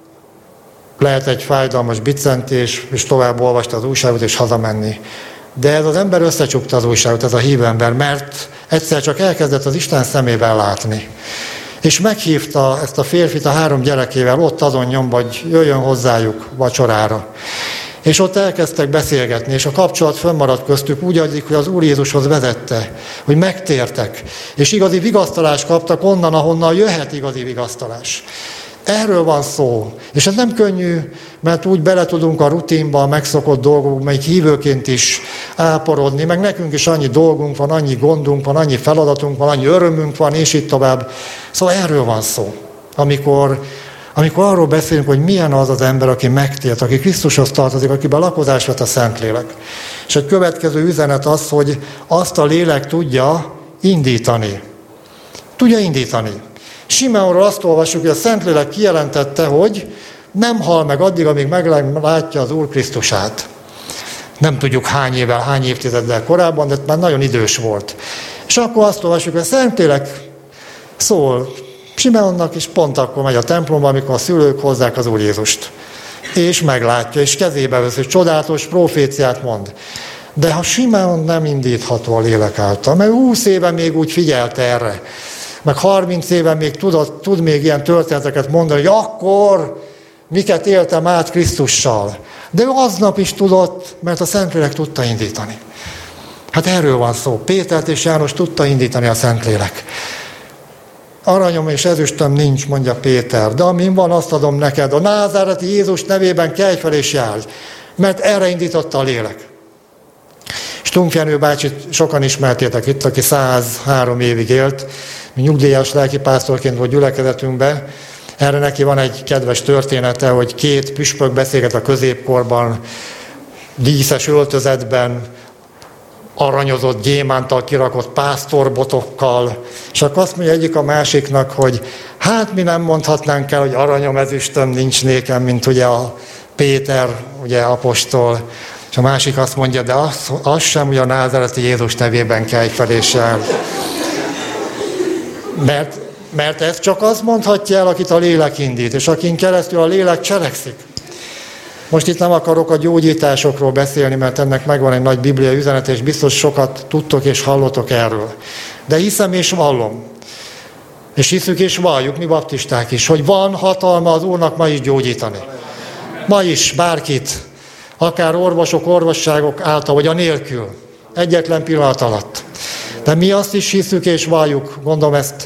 lehet egy fájdalmas biccentés, és tovább olvasta az újságot, és hazamenni. De ez az ember összecsukta az újságot, ez a hívő ember, mert egyszer csak elkezdett az Isten szemével látni. És meghívta ezt a férfit a három gyerekével, ott azon nyomba, hogy jöjjön hozzájuk vacsorára. És ott elkezdtek beszélgetni, és a kapcsolat fönnmaradt köztük, úgy addig, hogy az Úr Jézushoz vezette, hogy megtértek, és igazi vigasztalást kaptak onnan, ahonnan jöhet igazi vigasztalás. Erről van szó, és ez nem könnyű, mert úgy bele tudunk a rutinba, a megszokott dolgokba, melyik hívőként is áporodni, meg nekünk is annyi dolgunk van, annyi gondunk van, annyi feladatunk van, annyi örömünk van, és így tovább. Szóval erről van szó, amikor, amikor arról beszélünk, hogy milyen az az ember, aki megtért, aki Krisztushoz tartozik, akiben lakozás vett a Szentlélek. És egy következő üzenet az, hogy azt a lélek tudja indítani. Tudja indítani. Simeonról azt olvassuk, hogy a Szentlélek kijelentette, hogy nem hal meg addig, amíg meglátja az Úr Krisztusát. Nem tudjuk hány évvel, hány évtizeddel korábban, de már nagyon idős volt. És akkor azt olvassuk, hogy a Szentlélek szól Simeonnak, és pont akkor megy a templomba, amikor a szülők hozzák az Úr Jézust. És meglátja, és kezébe vesz, hogy csodálatos proféciát mond. De ha Simeon nem indítható a lélek által, mert húsz éve még úgy figyelte erre, meg harminc éve még tudott, tud még ilyen történeteket mondani, hogy akkor miket éltem át Krisztussal. De ő aznap is tudott, mert a Szentlélek tudta indítani. Hát erről van szó. Pétert és János tudta indítani a Szentlélek. Aranyom és ezüstöm nincs, mondja Péter, de amin van, azt adom neked. A názáreti Jézus nevében kelj fel és járj, mert erre indította a lélek. Stumpf Jenő bácsit sokan ismertétek itt, aki százhárom évig élt, nyugdíjas lelkipásztorként volt gyülekezetünkben. Erre neki van egy kedves története, hogy két püspök beszélget a középkorban, díszes öltözetben, aranyozott, gyémántal kirakott pásztorbotokkal, és akkor azt mondja egyik a másiknak, hogy hát mi nem mondhatnánk el, hogy aranyom, ezüstöm nincs nékem, mint ugye a Péter, ugye apostol, és a másik azt mondja, de az, az sem, hogy a názáreti Jézus nevében kelj fel és járj. Mert, mert ez csak az mondhatja el, akit a lélek indít, és akin keresztül a lélek cselekszik. Most itt nem akarok a gyógyításokról beszélni, mert ennek megvan egy nagy bibliai üzenet, és biztos sokat tudtok és hallotok erről. De hiszem és vallom, és hiszük és valljuk, mi baptisták is, hogy van hatalma az Úrnak ma is gyógyítani. Ma is bárkit, akár orvosok, orvosságok által, vagy a nélkül, egyetlen pillanat alatt. De mi azt is hiszük és valljuk, gondolom ezt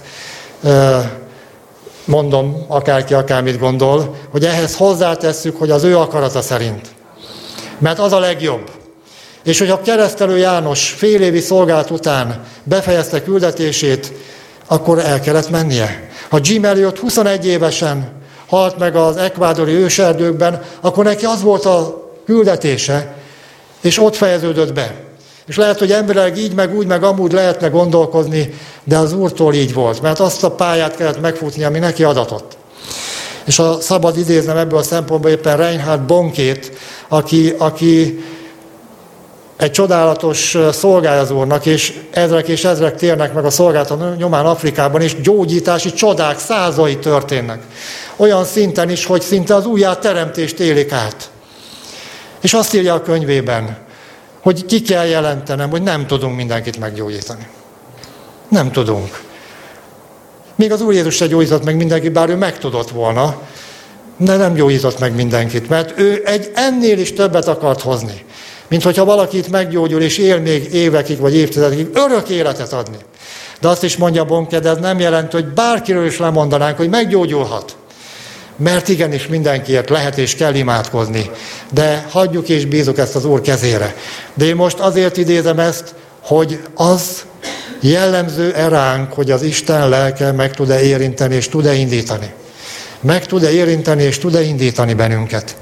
mondom, akárki akármit gondol, hogy ehhez hozzátesszük, hogy az ő akarata szerint. Mert az a legjobb. És hogyha Keresztelő János fél évi szolgálat után befejezte küldetését, akkor el kellett mennie. Ha Jim Elliot huszonegy évesen halt meg az ekvádori őserdőkben, akkor neki az volt a küldetése, és ott fejeződött be. És lehet, hogy emberileg így, meg úgy, meg amúgy lehetne gondolkozni, de az Úrtól így volt, mert azt a pályát kellett megfutni, ami neki adatott. És a szabad idéznem ebből a szempontból éppen Reinhard Bonkét, aki, aki egy csodálatos szolgája az Úrnak, és ezrek és ezrek térnek meg a szolgálata nyomán Afrikában, és gyógyítási csodák százai történnek. Olyan szinten is, hogy szinte az újjáteremtést élik át. És azt írja a könyvében, hogy ki kell jelentenem, hogy nem tudunk mindenkit meggyógyítani. Nem tudunk. Még az Úr Jézus se gyógyított meg mindenkit, bár ő meg tudott volna, de nem gyógyított meg mindenkit, mert ő egy ennél is többet akart hozni, mint hogyha valaki itt meggyógyul, és él még évekig, vagy évtizedekig, örök életet adni. De azt is mondja Bonke, de ez nem jelent, hogy bárkiről is lemondanánk, hogy meggyógyulhat. Mert igenis mindenkiért lehet és kell imádkozni. De hagyjuk és bízunk ezt az Úr kezére. De én most azért idézem ezt, hogy az jellemző-e ránk, hogy az Isten lelke meg tud-e érinteni és tud-e indítani. Meg tud-e érinteni és tud-e indítani bennünket.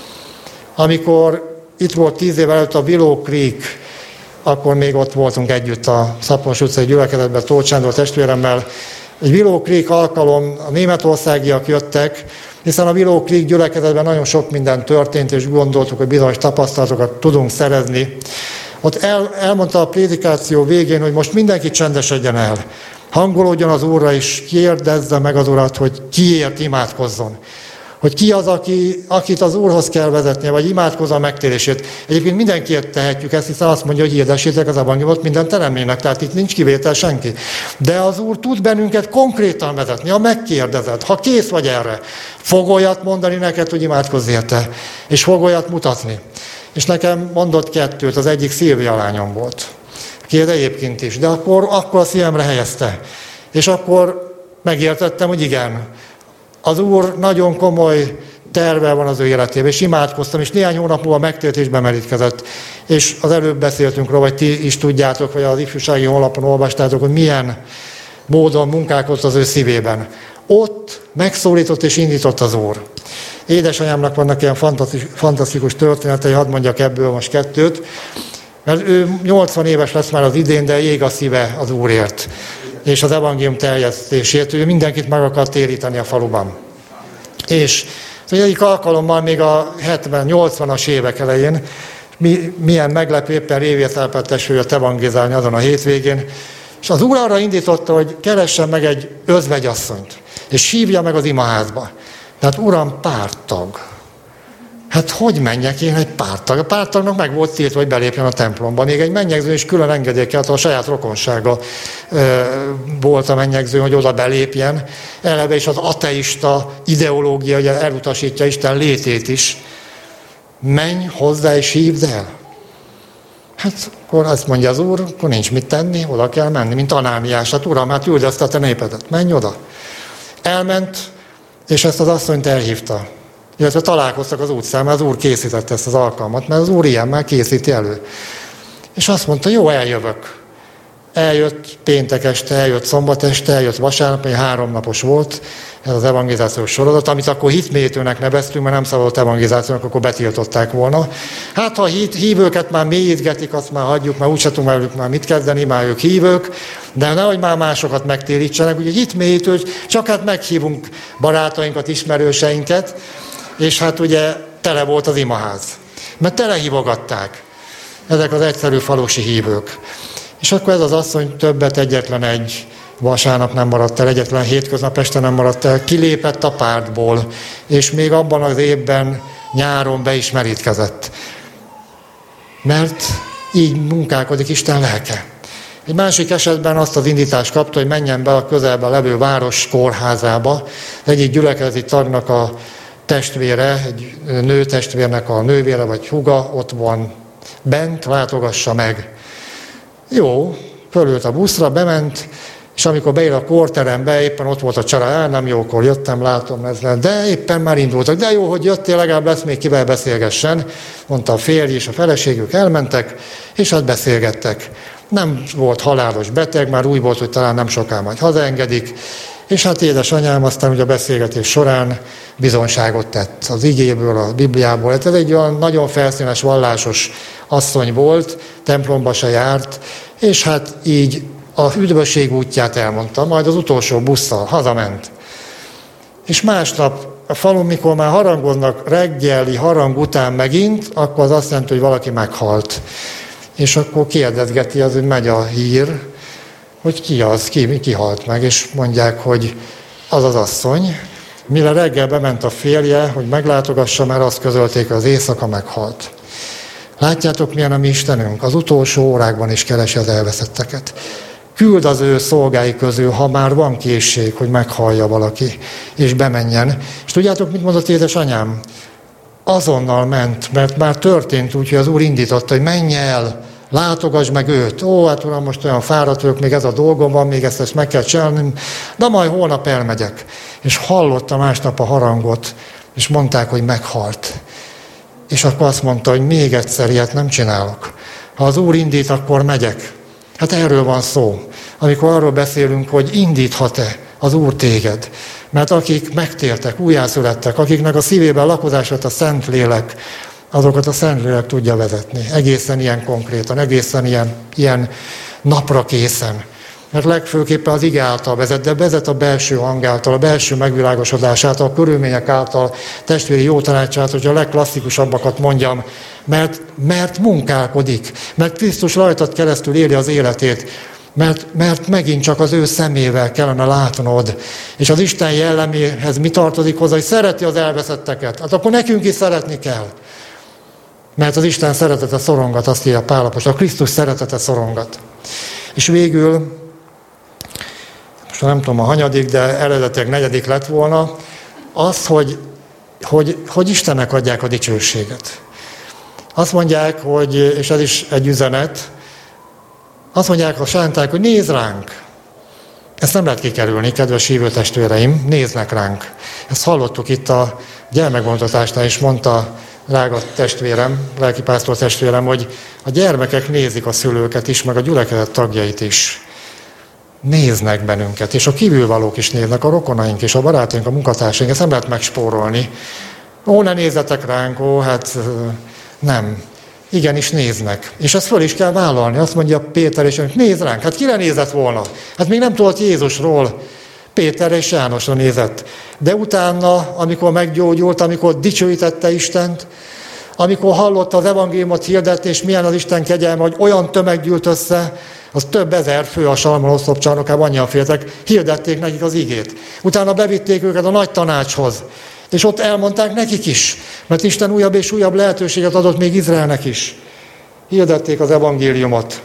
Amikor itt volt tíz évvel előtt a Willow Creek, akkor még ott voltunk együtt a Szapons utcai gyülekezetben Tóth Sándor testvéremmel. Egy Willow Creek alkalom, a németországiak jöttek, hiszen a Willow Creek gyülekezetben nagyon sok minden történt, és gondoltuk, hogy bizonyos tapasztalatokat tudunk szerezni. Ott el, elmondta a prédikáció végén, hogy most mindenki csendesedjen el. Hangolódjon az Úrra, és kérdezze meg az Urat, hogy kiért imádkozzon. Hogy ki az, aki, akit az Úrhoz kell vezetnie, vagy imádkozza a megtérését. Egyébként mindenkiért tehetjük ezt, hiszen azt mondja, hogy hirdessétek az evangéliumot minden teremtménynek, tehát itt nincs kivétel senki. De az Úr tud bennünket konkrétan vezetni, ha megkérdezed, ha kész vagy erre. Fog olyat mondani neked, hogy imádkozz érte, és fog olyat mutatni. És nekem mondott kettőt, az egyik Szilvia lányom volt. Ki egyébként is, de akkor, akkor a szívemre helyezte. És akkor megértettem, hogy igen, az Úr nagyon komoly terve van az ő életében, és imádkoztam, és néhány hónap múlva megtért és bemerítkezett. És az előbb beszéltünk róla, vagy ti is tudjátok, vagy az ifjúsági honlapon olvastátok, hogy milyen módon munkálkodt az ő szívében. Ott megszólított és indított az Úr. Édesanyámnak vannak ilyen fantasztikus történetei, hadd mondjak ebből most kettőt, mert ő nyolcvan éves lesz már az idén, de ég a szíve az Úrért, és az evangélium terjesztésért. Ő mindenkit meg akar téríteni a faluban. És az egyik alkalommal még a hetven-nyolcvanas évek elején, mi, milyen meglepő, éppen Révészálpát testvére jött evangélizálni azon a hétvégén, és az Úr arra indította, hogy keressen meg egy özvegyasszonyt, és hívja meg az imaházba. Tehát Uram, párttag. Hát hogy menjek én egy párttag? A párttagnak meg volt tiltva, hogy belépjen a templomba. Még egy mennyegző is külön engedélyekelt, a saját rokonsága e, volt a mennyegző, hogy oda belépjen. Eleve is az ateista ideológia, ugye elutasítja Isten létét is. Menj hozzá és hívd el. Hát akkor azt mondja az Úr, akkor nincs mit tenni, oda kell menni, mint Anániás. Hát Uram, hát üldözte a te népedet, menj oda. Elment, és ezt az asszonyt elhívta. Illetve találkoztak az utcán, mert az Úr készítette ezt az alkalmat, mert az Úr ilyen már készíti elő. És azt mondta, jó, eljövök. Eljött péntek este, eljött szombat este, eljött vasárnap, egy háromnapos volt ez az evangelizációs sorozat, amit akkor hitmélyítőnek neveztünk, mert nem szabadott evangelizációnak, akkor betiltották volna. Hát ha hit, hívőket már mélyítgetik, azt már hagyjuk, mert úgyse tudunk velük már mit kezdeni, már ők hívők, de nehogy már másokat megtérítsenek, ugye hitmélyítő, csak hát meghívunk barátainkat, ismerőseinket, és hát ugye tele volt az imaház. Mert tele hívogatták ezek az egyszerű falusi hívők. És akkor ez az asszony többet egyetlen egy vasárnap nem maradt el, egyetlen hétköznap este nem maradt el, kilépett a pártból, és még abban az évben nyáron be is merítkezett. Mert így munkálkodik Isten lelke. Egy másik esetben azt az indítást kapta, hogy menjen be a közelben levő város kórházába, egyik gyülekezeti tagnak a testvére, egy nő testvérnek a nővére vagy húga ott van bent, látogassa meg. Jó, fölült a buszra, bement, és amikor beír a kórterembe, éppen ott volt a család, nem jókor jöttem, látom ezzel, de éppen már indultak. De jó, hogy jöttél, legalább lesz még kivel beszélgessen, mondta a férj és a feleségük, elmentek, és hát beszélgettek. Nem volt halálos beteg, már úgy volt, hogy talán nem soká majd hazaengedik, És hát édesanyám aztán ugye a beszélgetés során bizonyságot tett az igéből, a Bibliából. Ez egy olyan nagyon felszínes, vallásos asszony volt, templomba se járt, és hát így a üdvösség útját elmondta, majd az utolsó busszal hazament. És másnap a falun, mikor már harangoznak reggeli harang után megint, akkor az azt jelenti, hogy valaki meghalt. És akkor kérdezgeti, az, hogy megy a hír, hogy ki az, ki, ki halt meg, és mondják, hogy az az asszony. Mire reggel bement a férje, hogy meglátogassa, mert azt közölték, hogy az éjszaka meghalt. Látjátok, milyen a mi Istenünk? Az utolsó órákban is keresi az elveszetteket. Küld az ő szolgái közül, ha már van készség, hogy meghallja valaki, és bemenjen. És tudjátok, mit mondott édesanyám? Azonnal ment, mert már történt úgy, hogy az Úr indította, hogy menj el, látogass meg őt. Ó, hát uram, most olyan fáradt vagyok, még ez a dolgom van, még ezt, ezt meg kell csinálni, de majd holnap elmegyek. És hallotta másnap a harangot, és mondták, hogy meghalt. És akkor azt mondta, hogy még egyszer ilyet nem csinálok. Ha az Úr indít, akkor megyek. Hát erről van szó, amikor arról beszélünk, hogy indíthat-e az Úr téged. Mert akik megtértek, újjászülettek, akiknek a szívében lakozás lett a Szentlélek, azokat a Szentlélek tudja vezetni. Egészen ilyen konkrétan, egészen ilyen, ilyen napra készen. Mert legfőképpen az ige által vezet, de vezet a belső hang által, a belső megvilágosodás által, a körülmények által, testvéri jó tanácsát, hogy a legklasszikusabbakat mondjam, mert, mert munkálkodik, mert Krisztus rajtad keresztül éli az életét, mert, mert megint csak az ő szemével kellene látnod. És az Isten jelleméhez mi tartozik hozzá, hogy szereti az elveszetteket. Hát akkor nekünk is szeretni kell. Mert az Isten szeretete szorongat, azt írja Pál apostol, a Krisztus szeretete szorongat. És végül, most nem tudom a hanyadik, de eredetileg negyedik lett volna, az, hogy, hogy, hogy Istennek adják a dicsőséget. Azt mondják, hogy, és ez is egy üzenet, azt mondják a sánták, hogy nézd ránk. Ezt nem lehet kikerülni, kedves hívő testvéreim, néznek ránk. Ezt hallottuk itt a gyermekgontatásnál is, mondta drága testvérem, lelkipásztor testvérem, hogy a gyermekek nézik a szülőket is, meg a gyülekezet tagjait is. Néznek bennünket, és a kívülvalók is néznek, a rokonaink és a barátaink, a munkatársaink, ezt nem lehet megspórolni. Ó, ne nézzetek ránk, ó, hát nem. Igenis néznek. És ezt föl is kell vállalni. Azt mondja Péter, és nézd ránk. Hát kire nézett volna? Hát még nem tudott Jézusról. Péter és Jánosra nézett. De utána, amikor meggyógyult, amikor dicsőítette Istent, amikor hallotta az evangéliumot hirdetni, és milyen az Isten kegyelme, hogy olyan tömeg gyűlt össze, az több ezer fő a Salmon oszlop csarnokában, annyian féltek, hirdették nekik az igét. Utána bevitték őket a nagy tanácshoz, és ott elmondták nekik is, mert Isten újabb és újabb lehetőséget adott még Izraelnek is. Hirdették az evangéliumot.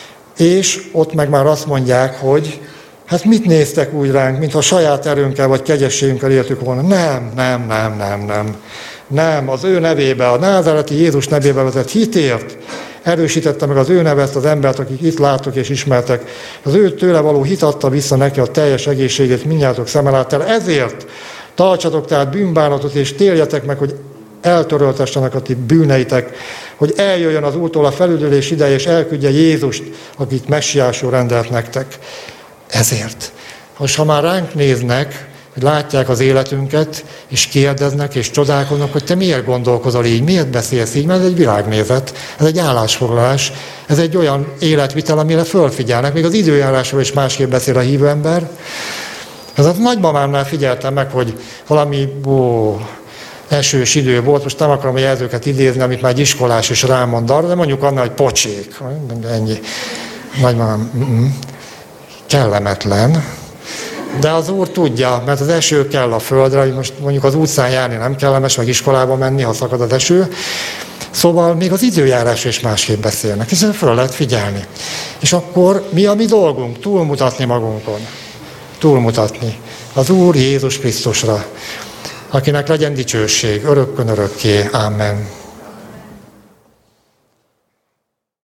És ott meg már azt mondják, hogy hát mit néztek úgy ránk, mintha saját erőnkkel vagy kegyességünkkel éltük volna. Nem, nem, nem, nem, nem. Nem, az ő nevébe, a názáreti Jézus nevébe vezet hitért erősítette meg az ő nevet, az embert, akik itt láttok és ismertek. Az ő tőle való hit adta vissza neki a teljes egészségét mindnyájatok szeme láttára. Ezért tartsatok tehát bűnbánatot, és térjetek meg, hogy eltöröltessenek a ti bűneitek, hogy eljöjjön az Úrtól a felüdülés ideje, és elküldje Jézust, akit messiásul rendelt nektek. Ezért. Most ha már ránk néznek, hogy látják az életünket, és kérdeznek, és csodálkoznak, hogy te miért gondolkozol így, miért beszélsz így, mert ez egy világnézet, ez egy állásfoglalás, ez egy olyan életvitel, amire fölfigyelnek, még az időjárásról is másképp beszél a hívő ember. Ez a nagymamámnál figyeltem meg, hogy valami ó, esős idő volt, most nem akarom a jelzőket idézni, amit már egy iskolás is rámond arra, de mondjuk annál, hogy pocsék, ennyi. Nagymamám, mm, kellemetlen. De az Úr tudja, mert az eső kell a földre, hogy most mondjuk az utcán járni nem kellemes, meg iskolába menni, ha szakad az eső. Szóval még az időjárás is másképp beszélnek, és föl lehet figyelni. És akkor mi a mi dolgunk? Túlmutatni magunkon. Túlmutatni az Úr Jézus Krisztusra, akinek legyen dicsőség örökkön örökké. Amen.